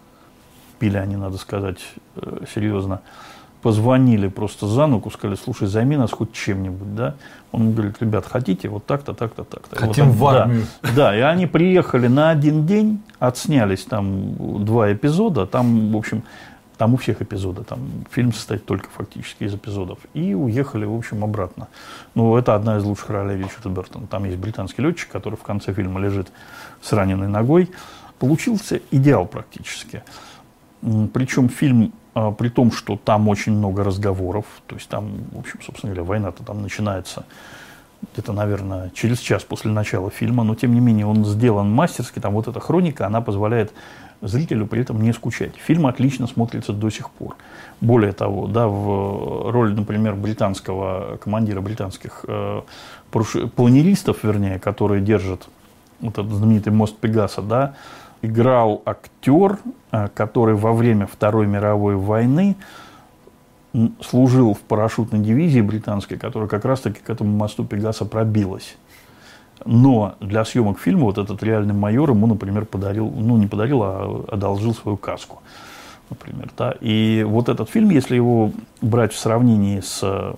Пили они, надо сказать, серьезно. Позвонили просто Зануку, сказали: слушай, займи нас хоть чем-нибудь, да? Он говорит: ребят, хотите вот так-то, так-то, так-то. Хотим вот, в армию. Да, да, и они приехали на один день, отснялись там два эпизода, там, в общем... Там у всех эпизоды, там фильм состоит только фактически из эпизодов. И уехали, в общем, обратно. Ну, это одна из лучших ролей Ричарда Бертона. Там есть британский летчик, который в конце фильма лежит с раненой ногой. Получился идеал практически. Причем фильм, при том, что там очень много разговоров, то есть там, в общем, собственно говоря, война-то там начинается где-то, наверное, через час после начала фильма, но, тем не менее, он сделан мастерски. Там вот эта хроника, она позволяет зрителю при этом не скучать. Фильм отлично смотрится до сих пор. Более того, да, в роли, например, британского командира британских э, планеристов, вернее, которые держат вот этот знаменитый мост Пегаса, да, играл актер, э, который во время Второй мировой войны служил в парашютной дивизии британской, которая как раз-таки к этому мосту Пегаса пробилась. Но для съемок фильма вот этот реальный майор ему, например, подарил, ну не подарил, а одолжил свою каску, например. Да? И вот этот фильм, если его брать в сравнении с,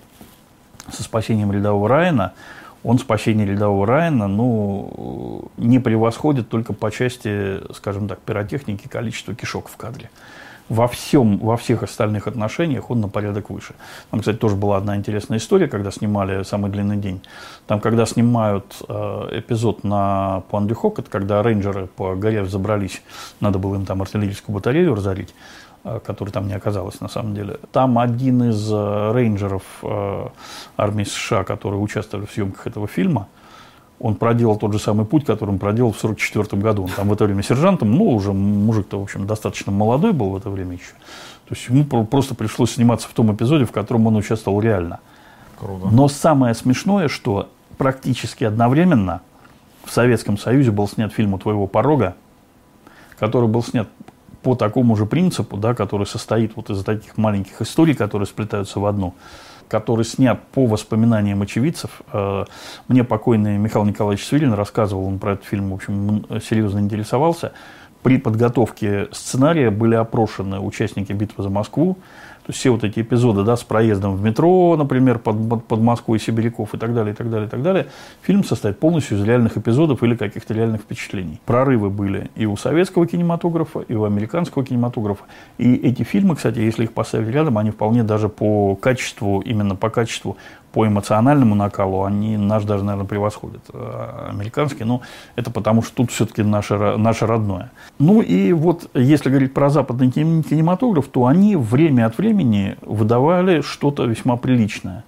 со «Спасением рядового Райана», он «Спасение рядового Райана», ну, не превосходит только по части, скажем так, пиротехники, количества кишок в кадре. Во всем, во всех остальных отношениях он на порядок выше. Там, кстати, тоже была одна интересная история, когда снимали «Самый длинный день». Там, когда снимают э, эпизод на Пуан-дю-Хок, это когда рейнджеры по горе взобрались, надо было им там артиллерийскую батарею разорить, э, которой там не оказалось на самом деле. Там один из э, рейнджеров э, армии США, которые участвовали в съемках этого фильма, он проделал тот же самый путь, который он проделал в сорок четвёртом году. Он там в это время сержантом, ну, уже мужик-то, в общем, достаточно молодой был в это время еще. То есть ему просто пришлось сниматься в том эпизоде, в котором он участвовал реально. Круто. Но самое смешное, что практически одновременно в Советском Союзе был снят фильм «У твоего порога», который был снят по такому же принципу, да, который состоит вот из таких маленьких историй, которые сплетаются в одну, который снят по воспоминаниям очевидцев. Мне покойный Михаил Николаевич Свирин рассказывал, он про этот фильм, в общем, серьезно интересовался. При подготовке сценария были опрошены участники «Битвы за Москву», То есть все вот эти эпизоды, да, с проездом в метро, например, под, под Москвой, сибиряков и так далее, и так далее, и так далее, фильм состоит полностью из реальных эпизодов или каких-то реальных впечатлений. Прорывы были и у советского кинематографа, и у американского кинематографа. И эти фильмы, кстати, если их поставить рядом, они вполне даже по качеству, именно по качеству, по эмоциональному накалу, они наш даже, наверное, превосходят американские. Но это потому, что тут все-таки наше, наше родное. Ну и вот, если говорить про западный кинематограф, то они время от времени выдавали что-то весьма приличное.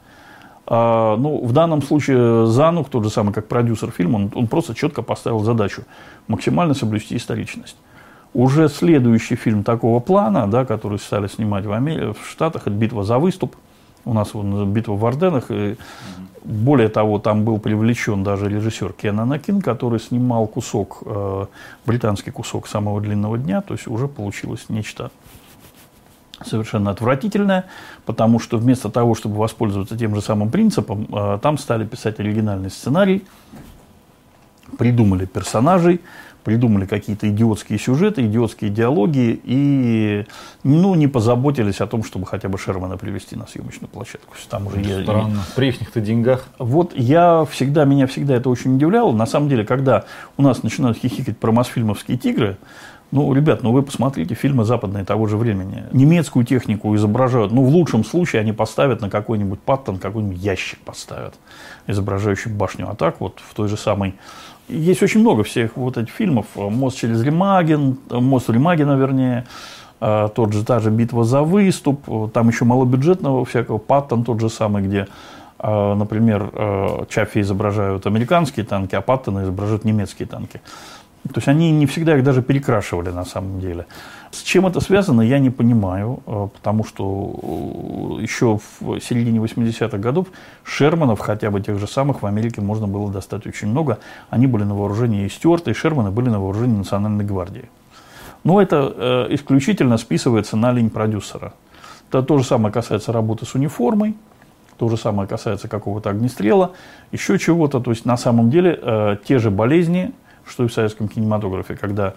А, ну, в данном случае Занух, тот же самый, как продюсер фильма, он, он просто четко поставил задачу максимально соблюсти историчность. Уже следующий фильм такого плана, да, который стали снимать в, Амер... в Штатах, это «Битва за выступ». У нас вот битва в Арденнах. И более того, там был привлечен даже режиссер Кен Анакин, который снимал кусок, э, британский кусок «Самого длинного дня». То есть уже получилось нечто совершенно отвратительное, потому что вместо того, чтобы воспользоваться тем же самым принципом, э, там стали писать оригинальный сценарий, придумали персонажей, придумали какие-то идиотские сюжеты, идиотские диалоги и, ну, не позаботились о том, чтобы хотя бы Шермана привезти на съемочную площадку. Там уже Странно. Я... При их-то деньгах. Вот я всегда, меня всегда это очень удивляло. На самом деле, когда у нас начинают хихикать про мосфильмовские тигры, ну, ребят, ну вы посмотрите фильмы западные того же времени. Немецкую технику изображают, ну, в лучшем случае они поставят на какой-нибудь паттон, какой-нибудь ящик поставят, изображающий башню. А так вот в той же самой... Есть очень много всех вот этих фильмов. «Мост через Ремаген», «Мост Ремагена», вернее, тот же, та же «Битва за выступ», там еще малобюджетного всякого, «Паттон» тот же самый, где, например, Чаффи изображают американские танки, а Паттона изображают немецкие танки. То есть они не всегда их даже перекрашивали на самом деле. С чем это связано, я не понимаю, потому что еще в середине восьмидесятых годов Шерманов, хотя бы тех же самых, в Америке можно было достать очень много. Они были на вооружении и Стюарта, и Шерманы были на вооружении Национальной гвардии. Но это исключительно списывается на лень продюсера. Это то же самое касается работы с униформой, то же самое касается какого-то огнестрела, еще чего-то. То есть на самом деле те же болезни, что и в советском кинематографе, когда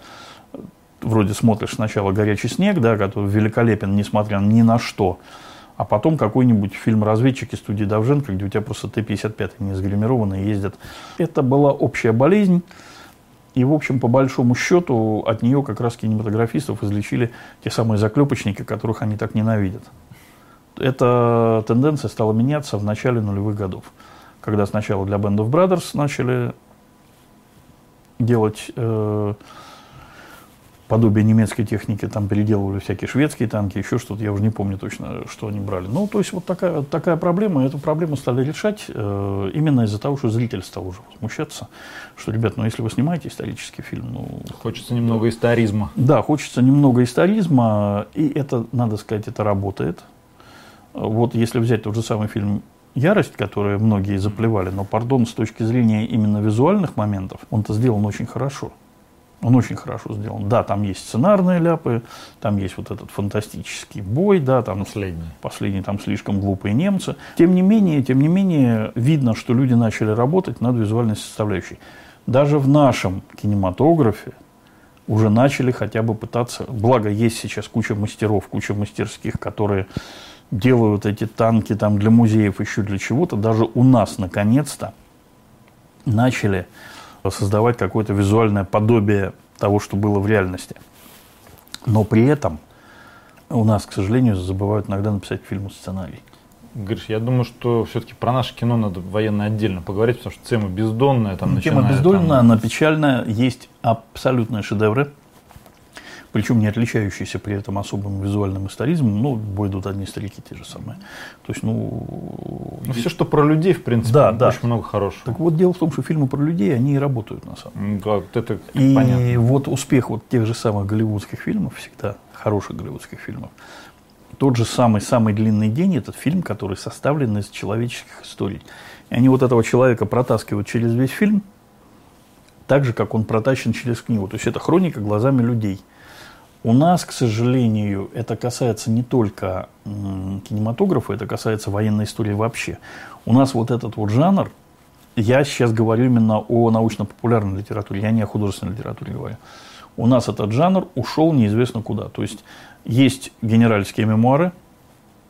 вроде смотришь сначала «Горячий снег», да, который великолепен, несмотря ни на что, а потом какой-нибудь фильм «Разведчики» студии Довженко, где у тебя просто Т пятьдесят пять не сгримированные ездят. Это была общая болезнь, и, в общем, по большому счету, от нее как раз кинематографистов излечили те самые заклепочники, которых они так ненавидят. Эта тенденция стала меняться в начале нулевых годов, когда сначала для Band of Brothers начали делать э, подобие немецкой техники, там переделывали всякие шведские танки, еще что-то, я уже не помню точно, что они брали. Ну, то есть вот такая, такая проблема, эту проблему стали решать э, именно из-за того, что зритель стал уже возмущаться, что, ребят, ну, если вы снимаете исторический фильм, ну... Хочется немного историзма. Да, хочется немного историзма, и это, надо сказать, это работает. Вот если взять тот же самый фильм «Ярость», которую многие заплевали, но, пардон, с точки зрения именно визуальных моментов, он-то сделан очень хорошо. Он очень хорошо сделан. Да, там есть сценарные ляпы, там есть вот этот фантастический бой, да, там последний, последний там слишком глупые немцы. Тем не менее, тем не менее, видно, что люди начали работать над визуальной составляющей. Даже в нашем кинематографе уже начали хотя бы пытаться, благо есть сейчас куча мастеров, куча мастерских, которые делают эти танки там для музеев, еще для чего-то, даже у нас наконец-то начали создавать какое-то визуальное подобие того, что было в реальности. Но при этом у нас, к сожалению, забывают иногда написать к фильму сценарий. Гриш, я думаю, что все-таки про наше кино надо военное отдельно поговорить, потому что тема бездонная. Там, тема бездонная, там... она печальная, есть абсолютные шедевры, причем не отличающиеся при этом особым визуальным историзмом, ну, бой идут одни старики те же самые. То есть, ну... ну все, что про людей, в принципе, да, да. Очень много хорошего. Так вот, дело в том, что фильмы про людей, они и работают, на самом деле. Да, это и понятно. Вот успех вот тех же самых голливудских фильмов, всегда хороших голливудских фильмов, тот же самый, самый длинный день, этот фильм, который составлен из человеческих историй. И они вот этого человека протаскивают через весь фильм, так же, как он протащен через книгу. То есть, это хроника глазами людей. У нас, к сожалению, это касается не только м, кинематографа, это касается военной истории вообще. У нас вот этот вот жанр, я сейчас говорю именно о научно-популярной литературе, я не о художественной литературе говорю. У нас этот жанр ушел неизвестно куда. То есть, есть генеральские мемуары,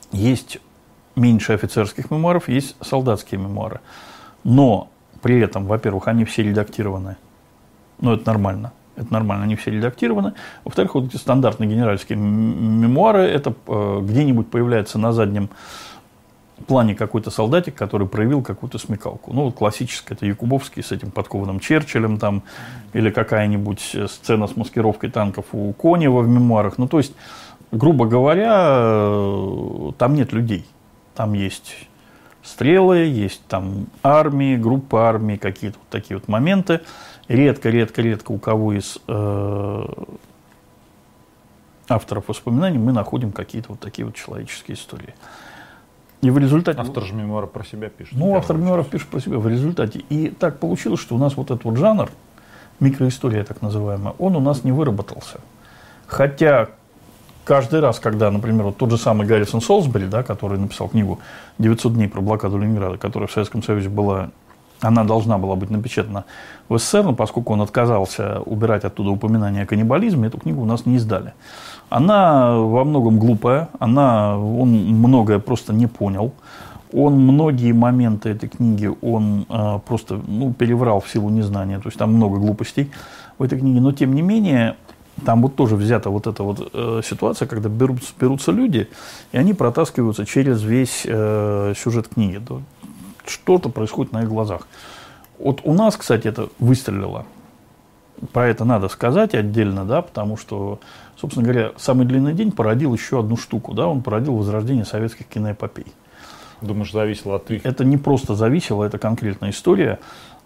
есть меньше офицерских мемуаров, есть солдатские мемуары. Но при этом, во-первых, они все редактированы. Ну, это нормально. Это нормально, они все редактированы. Во-вторых, вот эти стандартные генеральские мемуары, это э, где-нибудь появляется на заднем плане какой-то солдатик, который проявил какую-то смекалку. Ну, вот классическое, это Якубовский с этим подкованным Черчиллем, там, или какая-нибудь сцена с маскировкой танков у Конева в мемуарах. Ну, то есть, грубо говоря, там нет людей. Там есть стрелы, есть там армии, группы армий, какие-то вот такие вот моменты. Редко-редко-редко у кого из э, авторов воспоминаний мы находим какие-то вот такие вот человеческие истории. И в результате... Автор же мемуаров про себя пишет. Ну, автор мемуаров пишет про себя в результате. И так получилось, что у нас вот этот вот жанр, микроистория так называемая, он у нас не выработался. Хотя каждый раз, когда, например, вот тот же самый Гаррисон Солсбери, да, который написал книгу «девятьсот дней про блокаду Ленинграда», которая в Советском Союзе была, она должна была быть напечатана в СССР, но поскольку он отказался убирать оттуда упоминания о каннибализме, эту книгу у нас не издали. Она во многом глупая, она, он многое просто не понял. Он многие моменты этой книги он э, просто ну, переврал в силу незнания. То есть там много глупостей в этой книге. Но тем не менее, там вот тоже взята вот эта вот э, ситуация, когда берутся, берутся люди, и они протаскиваются через весь э, сюжет книги. Что-то происходит на их глазах. Вот у нас, кстати, это выстрелило. Про это надо сказать отдельно, да, потому что, собственно говоря, «Самый длинный день» породил еще одну штуку, да, он породил возрождение советских киноэпопей. Думаешь, зависело от их? Это не просто зависело, это конкретная история.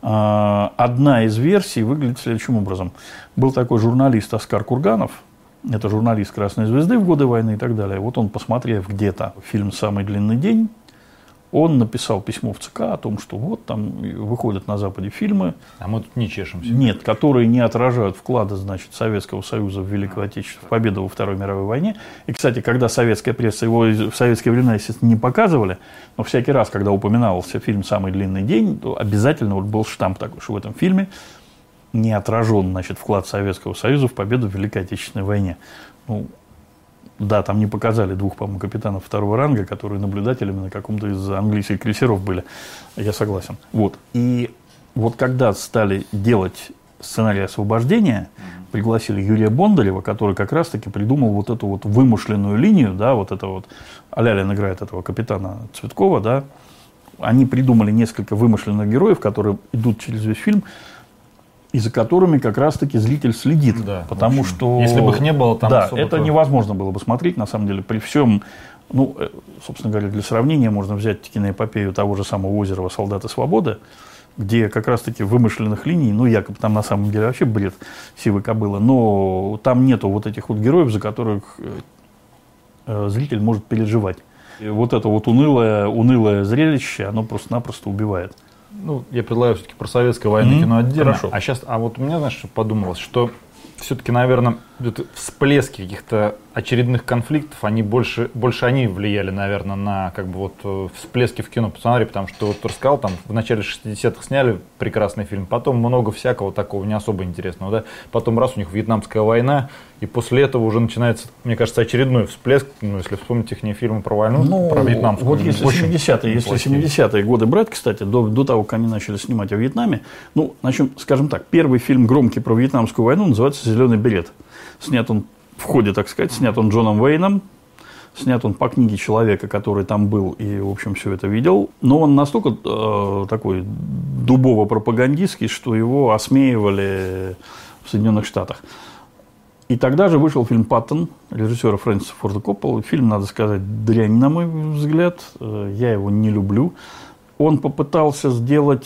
Одна из версий выглядит следующим образом. Был такой журналист Оскар Курганов, это журналист «Красной звезды» в годы войны и так далее. Вот он, посмотрев где-то фильм «Самый длинный день», он написал письмо в ЦК о том, что вот там выходят на Западе фильмы. А мы тут не чешемся. Нет, которые не отражают вклада, значит, Советского Союза в Великую Отечественную, в победу во Второй мировой войне. И, кстати, когда советская пресса его в советские времена, естественно, не показывали, но всякий раз, когда упоминался фильм «Самый длинный день», то обязательно вот был штамп такой, что в этом фильме не отражен, значит, вклад Советского Союза в победу в Великой Отечественной войне. Ну, да, там не показали двух, по-моему, капитанов второго ранга, которые наблюдателями на каком-то из английских крейсеров были. Я согласен. Вот. И вот когда стали делать сценарий освобождения, пригласили Юрия Бондарева, который как раз-таки придумал вот эту вот вымышленную линию, да, вот это вот, Алялин играет этого капитана Цветкова, да, они придумали несколько вымышленных героев, которые идут через весь фильм, и за которыми как раз-таки зритель следит. Да, потому общем, что... Если бы их не было, там да, особо это то... невозможно было бы смотреть, на самом деле, при всем... Ну, собственно говоря, для сравнения можно взять киноэпопею того же самого Озерова «Солдаты свободы», где как раз-таки вымышленных линий, ну, якобы там на самом деле вообще бред сивой кобылы, но там нету вот этих вот героев, за которых э, зритель может переживать. И вот это вот унылое, унылое зрелище, оно просто-напросто убивает. Ну, я предлагаю все-таки про советское военное mm-hmm. кино отдельно. Хорошо. А сейчас, а вот у меня, знаешь, подумалось, что все-таки, наверное, всплески каких-то очередных конфликтов, они больше, больше они влияли, наверное, на как бы вот всплески в кино. Посмотри, потому что вот ты рассказал, там в начале шестидесятых сняли прекрасный фильм, потом много всякого такого не особо интересного, да. Потом раз у них Вьетнамская война, и после этого уже начинается, мне кажется, очередной всплеск, ну, если вспомнить их не фильмы про войну, ну, про Вьетнамскую. Вот если семидесятые, если семидесятые годы брать, кстати, до, до того, как они начали снимать о Вьетнаме, ну, начнем, скажем так, первый фильм громкий про Вьетнамскую войну называется «Зеленый берет». Снят он в ходе, так сказать, снят он Джоном Уэйном, снят он по книге человека, который там был и, в общем, все это видел. Но он настолько э, такой дубово-пропагандистский, что его осмеивали в Соединенных Штатах. И тогда же вышел фильм «Паттон» режиссера Фрэнсиса Форда Копполы. Фильм, надо сказать, дрянь, на мой взгляд. Я его не люблю. Он попытался сделать...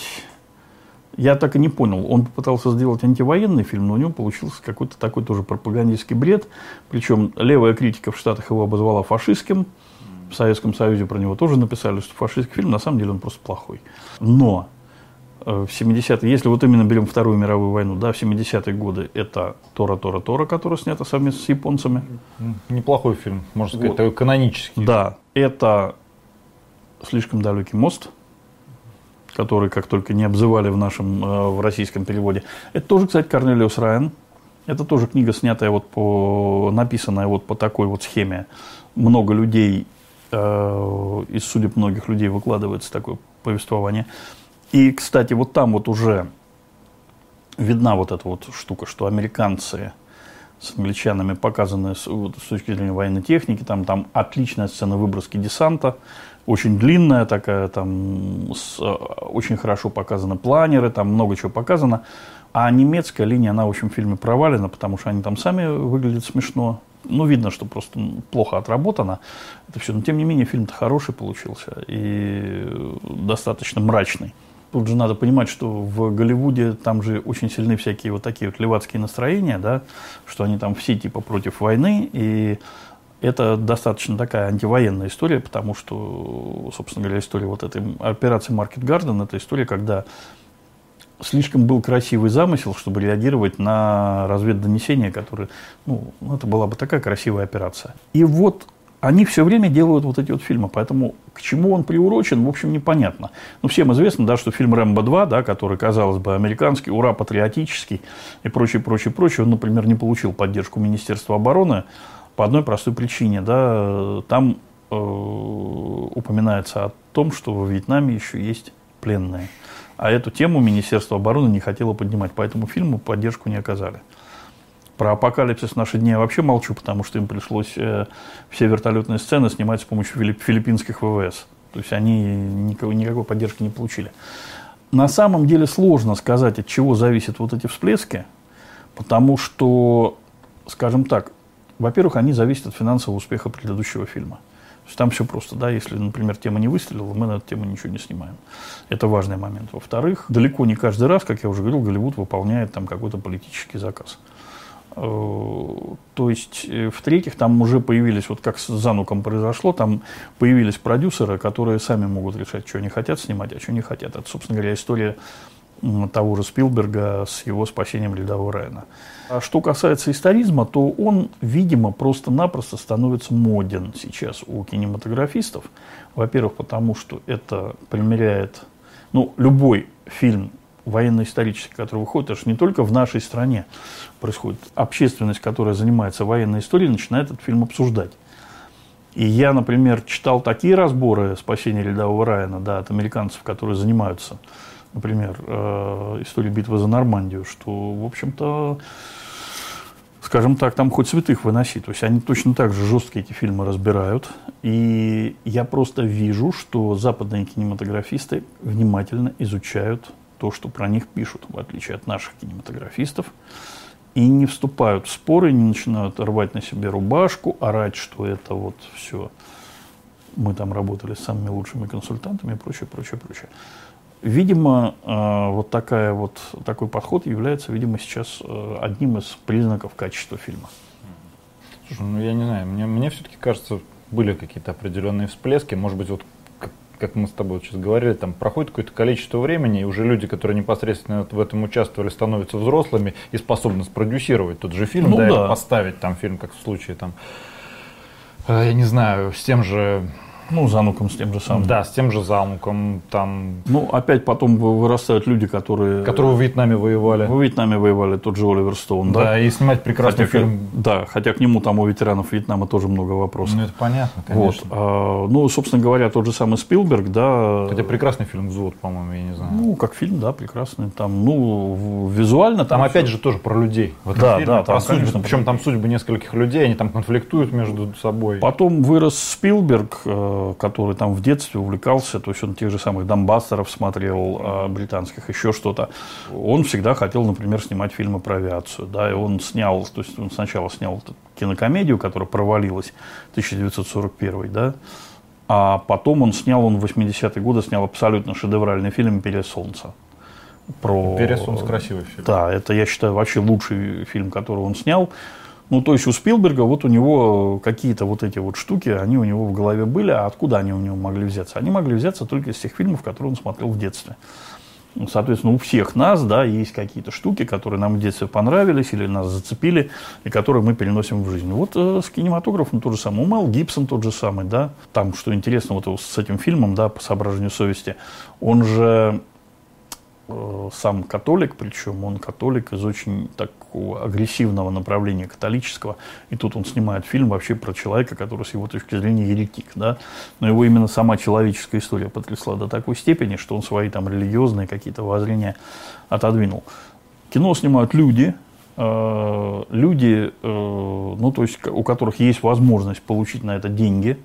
Я так и не понял. Он попытался сделать антивоенный фильм, но у него получился какой-то такой тоже пропагандистский бред. Причем левая критика в Штатах его обозвала фашистским. В Советском Союзе про него тоже написали, что фашистский фильм, на самом деле он просто плохой. Но в семидесятые, если вот именно берем Вторую мировую войну, да, в семидесятые годы это «Тора, Тора, Тора», которая снята совместно с японцами. Неплохой фильм, можно сказать, вот. такой канонический. Да, это «Слишком далекий мост», который, как только не обзывали в нашем, в российском переводе. Это тоже, кстати, Корнелиус Райан. Это тоже книга, снятая вот по, написанная вот по такой вот схеме. Много людей э, из судеб многих людей выкладывается такое повествование. И, кстати, вот там вот уже видна вот эта вот штука, что американцы с англичанами показаны с, вот, с точки зрения военной техники, там, там отличная сцена выброски десанта, очень длинная такая, там с, очень хорошо показаны планеры, там много чего показано. А немецкая линия, она в общем в фильме провалена, потому что они там сами выглядят смешно. Ну, видно, что просто плохо отработано это все. Но, тем не менее, фильм-то хороший получился и достаточно мрачный. Тут же надо понимать, что в Голливуде там же очень сильны всякие вот такие вот левацкие настроения, да, что они там все типа против войны, и это достаточно такая антивоенная история, потому что, собственно говоря, история вот этой операции Market Garden, это история, когда слишком был красивый замысел, чтобы реагировать на разведдонесения, которые, ну, это была бы такая красивая операция. И вот они все время делают вот эти вот фильмы, поэтому к чему он приурочен, в общем, непонятно. Ну, всем известно, да, что фильм «Рэмбо два», да, который, казалось бы, американский, ура, патриотический и прочее, прочее, прочее, он, например, не получил поддержку Министерства обороны по одной простой причине, да, там э, упоминается о том, что во Вьетнаме еще есть пленные. А эту тему Министерство обороны не хотело поднимать, поэтому фильму поддержку не оказали. Про апокалипсис в наши дни я вообще молчу, потому что им пришлось э, все вертолетные сцены снимать с помощью филипп, филиппинских ВВС. То есть они никакой, никакой поддержки не получили. На самом деле сложно сказать, от чего зависят вот эти всплески, потому что, скажем так, во-первых, они зависят от финансового успеха предыдущего фильма. То есть там все просто, да, если, например, тема не выстрелила, мы на эту тему ничего не снимаем. Это важный момент. Во-вторых, далеко не каждый раз, как я уже говорил, Голливуд выполняет там какой-то политический заказ. То есть, в-третьих, там уже появились, вот как с «Зануком» произошло, там появились продюсеры, которые сами могут решать, что они хотят снимать, а что не хотят. Это, собственно говоря, история того же Спилберга с его «Спасением рядового Райана». А что касается историзма, то он, видимо, просто-напросто становится моден сейчас у кинематографистов. Во-первых, потому что это примеряет, ну, любой фильм военно-исторический, который выходит, это же не только в нашей стране происходит. Общественность, которая занимается военной историей, начинает этот фильм обсуждать. И я, например, читал такие разборы «Спасения рядового Райана», да, от американцев, которые занимаются, например, э, историей битвы за Нормандию, что, в общем-то, скажем так, там хоть святых выноси. То есть они точно так же жестко эти фильмы разбирают. И я просто вижу, что западные кинематографисты внимательно изучают то, что про них пишут, в отличие от наших кинематографистов, и не вступают в споры, не начинают рвать на себе рубашку, орать, что это вот все, мы там работали с самыми лучшими консультантами и прочее, прочее, прочее. Видимо, вот, такая вот такой подход является, видимо, сейчас одним из признаков качества фильма. Слушай, ну я не знаю, мне, мне все-таки кажется, были какие-то определенные всплески, может быть, вот как мы с тобой сейчас говорили, там проходит какое-то количество времени, и уже люди, которые непосредственно в этом участвовали, становятся взрослыми и способны спродюсировать тот же фильм, ну, да, да. Или поставить там фильм, как в случае, там, я не знаю, с тем же... Ну, «Зануком» с тем же самым. Да, с тем же «Зануком», там... Ну, опять потом вырастают люди, которые... Которые в Вьетнаме воевали. В Вьетнаме воевали, тот же Оливер Стоун, да? Да, и снимать прекрасный хотя, фильм. Да, хотя к нему там у ветеранов Вьетнама тоже много вопросов. Ну, это понятно, конечно. Вот. А, ну, собственно говоря, тот же самый Спилберг, да... Хотя прекрасный фильм «Взвод», по-моему, я не знаю. Ну, как фильм, да, прекрасный. Там, ну, визуально... Там, там опять все... же, тоже про людей. В этом да, фильме, да, про там, судьбы, конечно, причем там судьбы нескольких людей, они там конфликтуют между собой. Потом вырос Спилберг, который там в детстве увлекался, то есть он тех же самых «Дамбастеров» смотрел, э, британских, еще что-то. Он всегда хотел, например, снимать фильмы про авиацию, да, и он снял, то есть он сначала снял кинокомедию, которая провалилась, тысяча девятьсот сорок первый, да, а потом он снял, он в восьмидесятые годы снял абсолютно шедевральный фильм «Империя солнца». Про... «Империя солнца» красивый фильм. Да, это, я считаю, вообще лучший фильм, который он снял. Ну, то есть у Спилберга вот у него какие-то вот эти вот штуки, они у него в голове были, а откуда они у него могли взяться? Они могли взяться только из тех фильмов, которые он смотрел в детстве. Ну, соответственно, у всех нас, да, есть какие-то штуки, которые нам в детстве понравились или нас зацепили, и которые мы переносим в жизнь. Вот э, с кинематографом то же самое. У Мэл Гибсон тот же самый, да. Там, что интересно, вот с этим фильмом, да, «По соображению совести», он же сам католик, причем он католик из очень такого агрессивного направления католического, и тут он снимает фильм вообще про человека, который с его точки зрения еретик, да, но его именно сама человеческая история потрясла до такой степени, что он свои там религиозные какие-то воззрения отодвинул. Кино снимают люди, э, люди, э, ну то есть у которых есть возможность получить на это деньги.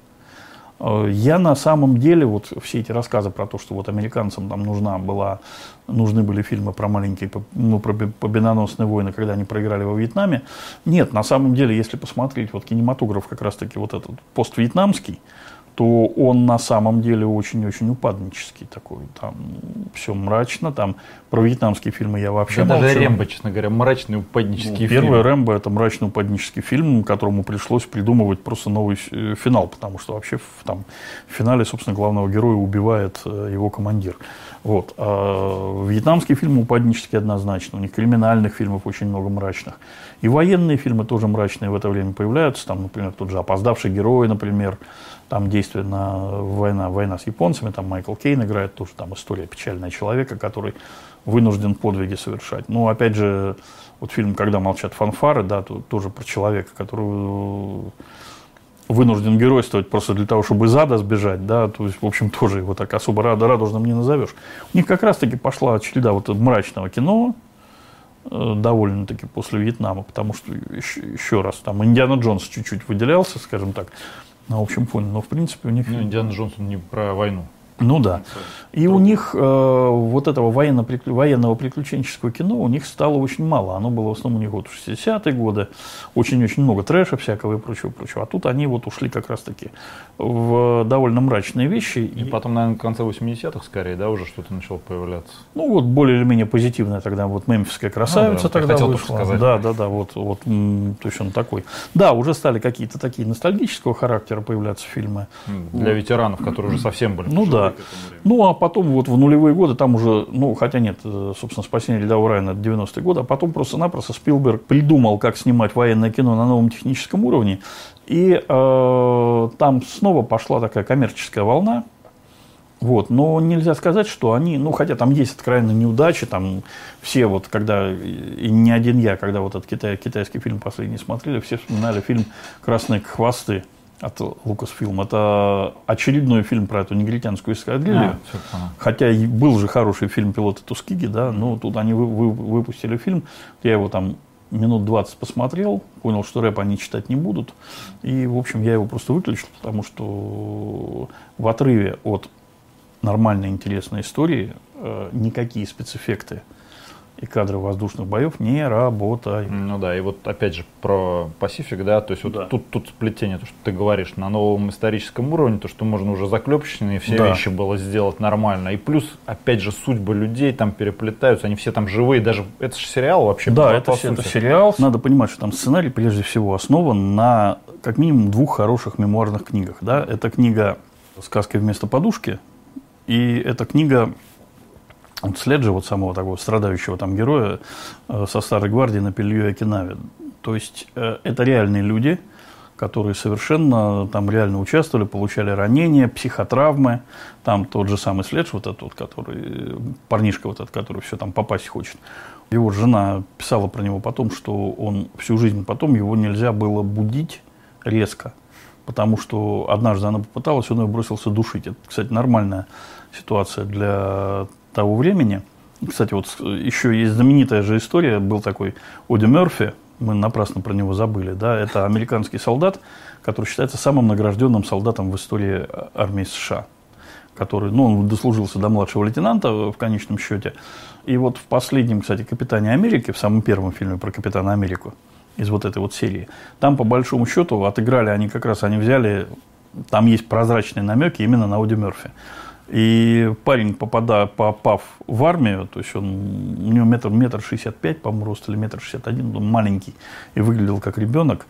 Я на самом деле, вот все эти рассказы про то, что вот американцам там нужна была, нужны были фильмы про маленькие, ну, про победоносные войны, когда они проиграли во Вьетнаме. Нет, на самом деле, если посмотреть вот кинематограф как раз-таки вот этот поствьетнамский, то он на самом деле очень-очень упаднический такой. Там все мрачно, там про вьетнамские фильмы я вообще да, молчу. Даже Рэмбо, честно говоря, мрачный упаднический ну, фильм. Первый Рэмбо — это мрачный упаднический фильм, которому пришлось придумывать просто новый финал, потому что вообще в, там, в финале, собственно, главного героя убивает его командир. Вот. А вьетнамские фильмы упаднические однозначно, у них криминальных фильмов очень много мрачных. И военные фильмы тоже мрачные в это время появляются, там, например, тот же «Опоздавший герой», например, там действие на война, война с японцами, там Майкл Кейн играет, тоже там история печальная человека, который вынужден подвиги совершать. Ну, опять же, вот фильм «Когда молчат фанфары», да, тут тоже про человека, который вынужден геройствовать просто для того, чтобы из ада сбежать, да, то есть, в общем, тоже его так особо радужным не назовешь. У них как раз-таки пошла череда вот мрачного кино, довольно-таки после Вьетнама, потому что, еще, еще раз, там Индиана Джонс чуть-чуть выделялся, скажем так, на общем фоне, но в принципе у них... Ну, Индиана Джонс, он не про войну. Ну да. И у них э, вот этого военно военного приключенческого кино у них стало очень мало. Оно было в основном у них вот в шестидесятые годы. Очень-очень много трэша всякого и прочего-прочего. А тут они вот ушли как раз-таки в довольно мрачные вещи. И, и потом, наверное, в конце восьмидесятых скорее, да, уже что-то начало появляться. Ну вот более или менее позитивная тогда вот «Мемфисская красавица» ну, да, тогда вышла. Да, да, да, вот, вот, то есть он такой. Да, уже стали какие-то такие ностальгического характера появляться фильмы. Для ветеранов, которые уже совсем были. Ну да. Ну, а потом вот в нулевые годы, там уже, ну, хотя нет, собственно, «Спасение рядового Райана» — это девяностые годы, а потом просто-напросто Спилберг придумал, как снимать военное кино на новом техническом уровне, и э, там снова пошла такая коммерческая волна, вот, но нельзя сказать, что они, ну, хотя там есть откровенные неудачи, там все вот, когда, и не один я, когда вот этот китай, китайский фильм последний смотрели, все вспоминали фильм «Красные хвосты» от Lucasfilm. Это очередной фильм про эту негритянскую эскадрилью. А, хотя и был же хороший фильм «Пилоты Тускиги», да, но тут они вы, вы, выпустили фильм, я его там минут двадцать посмотрел, понял, что рэп они читать не будут, и, в общем, я его просто выключил, потому что в отрыве от нормальной интересной истории э, никакие спецэффекты и кадры воздушных боев не работают. Ну да, и вот опять же про Pacific, да, то есть вот да. тут, тут сплетение, то, что ты говоришь, на новом историческом уровне, то, что можно уже заклепочные все да. вещи было сделать нормально. И плюс, опять же, судьбы людей там переплетаются, они все там живые, даже это же сериал вообще. Да, это, это сериал. Надо понимать, что там сценарий прежде всего основан на как минимум двух хороших мемуарных книгах. Да? Это книга «Сказки вместо подушки», и это книга вот Следжа, вот самого такого страдающего там героя э, со Старой гвардии на Пелью и Окинаве. То есть э, это реальные люди, которые совершенно там реально участвовали, получали ранения, психотравмы. Там тот же самый Следж, вот этот вот, который, парнишка вот этот, который все там попасть хочет. Его жена писала про него потом, что он всю жизнь потом, его нельзя было будить резко, потому что однажды она попыталась, он ее бросился душить. Это, кстати, нормальная ситуация для того времени. Кстати, вот еще есть знаменитая же история, был такой Оди Мерфи, мы напрасно про него забыли, да, это американский солдат, который считается самым награжденным солдатом в истории армии США, который, ну, он дослужился до младшего лейтенанта в конечном счете, и вот в последнем, кстати, «Капитане Америки», в самом первом фильме про Капитана Америку, из вот этой вот серии, там, по большому счету, отыграли они как раз, они взяли, там есть прозрачные намеки именно на Оди Мерфи. И парень, попадая, попав в армию, то есть он, у него метр, метр шестьдесят пять, по-моему, рост, или метр шестьдесят один, он маленький и выглядел как ребенок,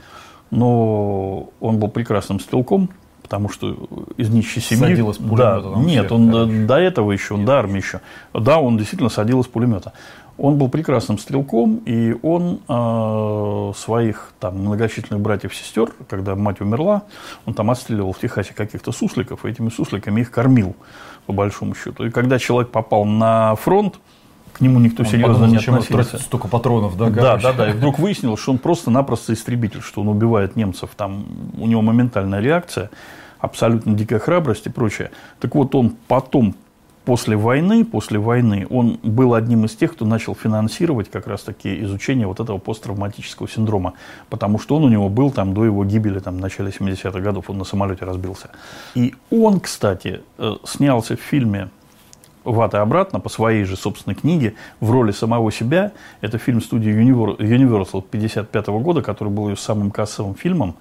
но он был прекрасным стрелком, потому что из нищей семьи... Садил из пулемета? Да, нет, он до, до этого еще, он до армии еще. Да, он действительно садил из пулемета. Он был прекрасным стрелком, и он э, своих там многочисленных братьев и сестер, когда мать умерла, он там отстреливал в Техасе каких-то сусликов, и этими сусликами их кормил, по большому счету. И когда человек попал на фронт, к нему никто Он серьезно подумал, не зачем относился. тратить столько патронов, да? Да, да, да. И вдруг выяснилось, что он просто-напросто истребитель, что он убивает немцев. Там у него моментальная реакция, абсолютно дикая храбрость и прочее. Так вот, он потом, после войны, после войны, он был одним из тех, кто начал финансировать как раз-таки изучение вот этого посттравматического синдрома. Потому что он у него был там до его гибели, там, в начале семидесятых годов, он на самолете разбился. И он, кстати, снялся в фильме «В ад и обратно» по своей же собственной книге в роли самого себя. Это фильм студии Universal пятьдесят пятого года, который был ее самым кассовым фильмом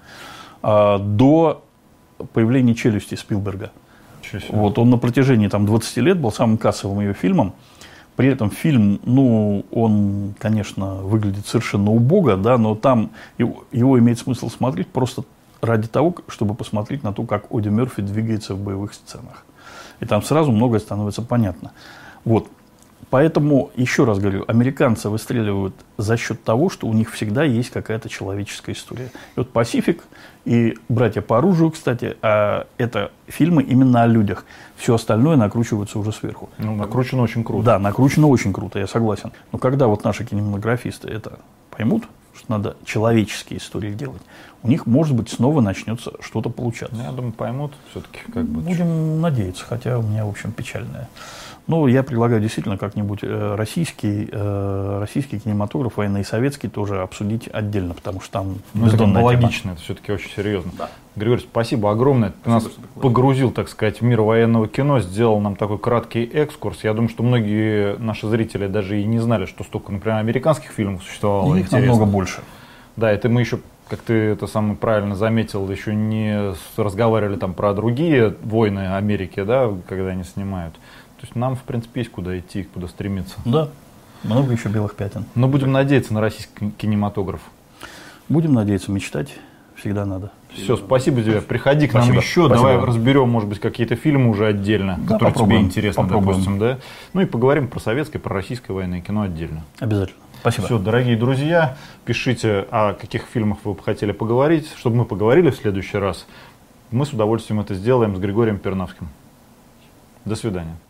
а, до появления «Челюсти» Спилберга. Вот, он на протяжении там, двадцати лет был самым кассовым ее фильмом. При этом фильм, ну, он, конечно, выглядит совершенно убого, да, но там его, его имеет смысл смотреть просто ради того, чтобы посмотреть на то, как Эдди Мерфи двигается в боевых сценах. И там сразу многое становится понятно. Вот. Поэтому, еще раз говорю, американцы выстреливают за счет того, что у них всегда есть какая-то человеческая история. И вот «Пасифик» и «Братья по оружию», кстати, это фильмы именно о людях. Все остальное накручивается уже сверху. Ну, накручено очень круто. Да, накручено очень круто, я согласен. Но когда вот наши кинематографисты это поймут, что надо человеческие истории делать, у них, может быть, снова начнется что-то получаться. Я думаю, поймут все-таки. Как бы. Будем надеяться, хотя у меня, в общем, печальное. Ну, я предлагаю действительно как-нибудь российский, российский кинематограф, военный и советский тоже обсудить отдельно, потому что там ну, это бездонная тема. логично, это все-таки очень серьезно. Да. Григорий, спасибо огромное. Ты нас погрузил, так сказать, в мир военного кино, сделал нам такой краткий экскурс. Я думаю, что многие наши зрители даже и не знали, что столько, например, американских фильмов существовало. Их намного больше. Да, это мы еще, как ты это самое правильно заметил, еще не разговаривали там про другие войны Америки, да, когда они снимают. То есть нам, в принципе, есть куда идти, куда стремиться. Да, много еще белых пятен. Но будем надеяться на российский кинематограф. Будем надеяться, мечтать всегда надо. Все, спасибо тебе. Приходи к спасибо. нам еще, Спасибо. Давай разберем, может быть, какие-то фильмы уже отдельно, да, которые попробуем. тебе интересны, Попробуем. допустим, да. Ну и поговорим про советское, про российское военное кино отдельно. Обязательно. Спасибо. Все, дорогие друзья, пишите, о каких фильмах вы бы хотели поговорить, чтобы мы поговорили в следующий раз. Мы с удовольствием это сделаем с Григорием Перновским. До свидания.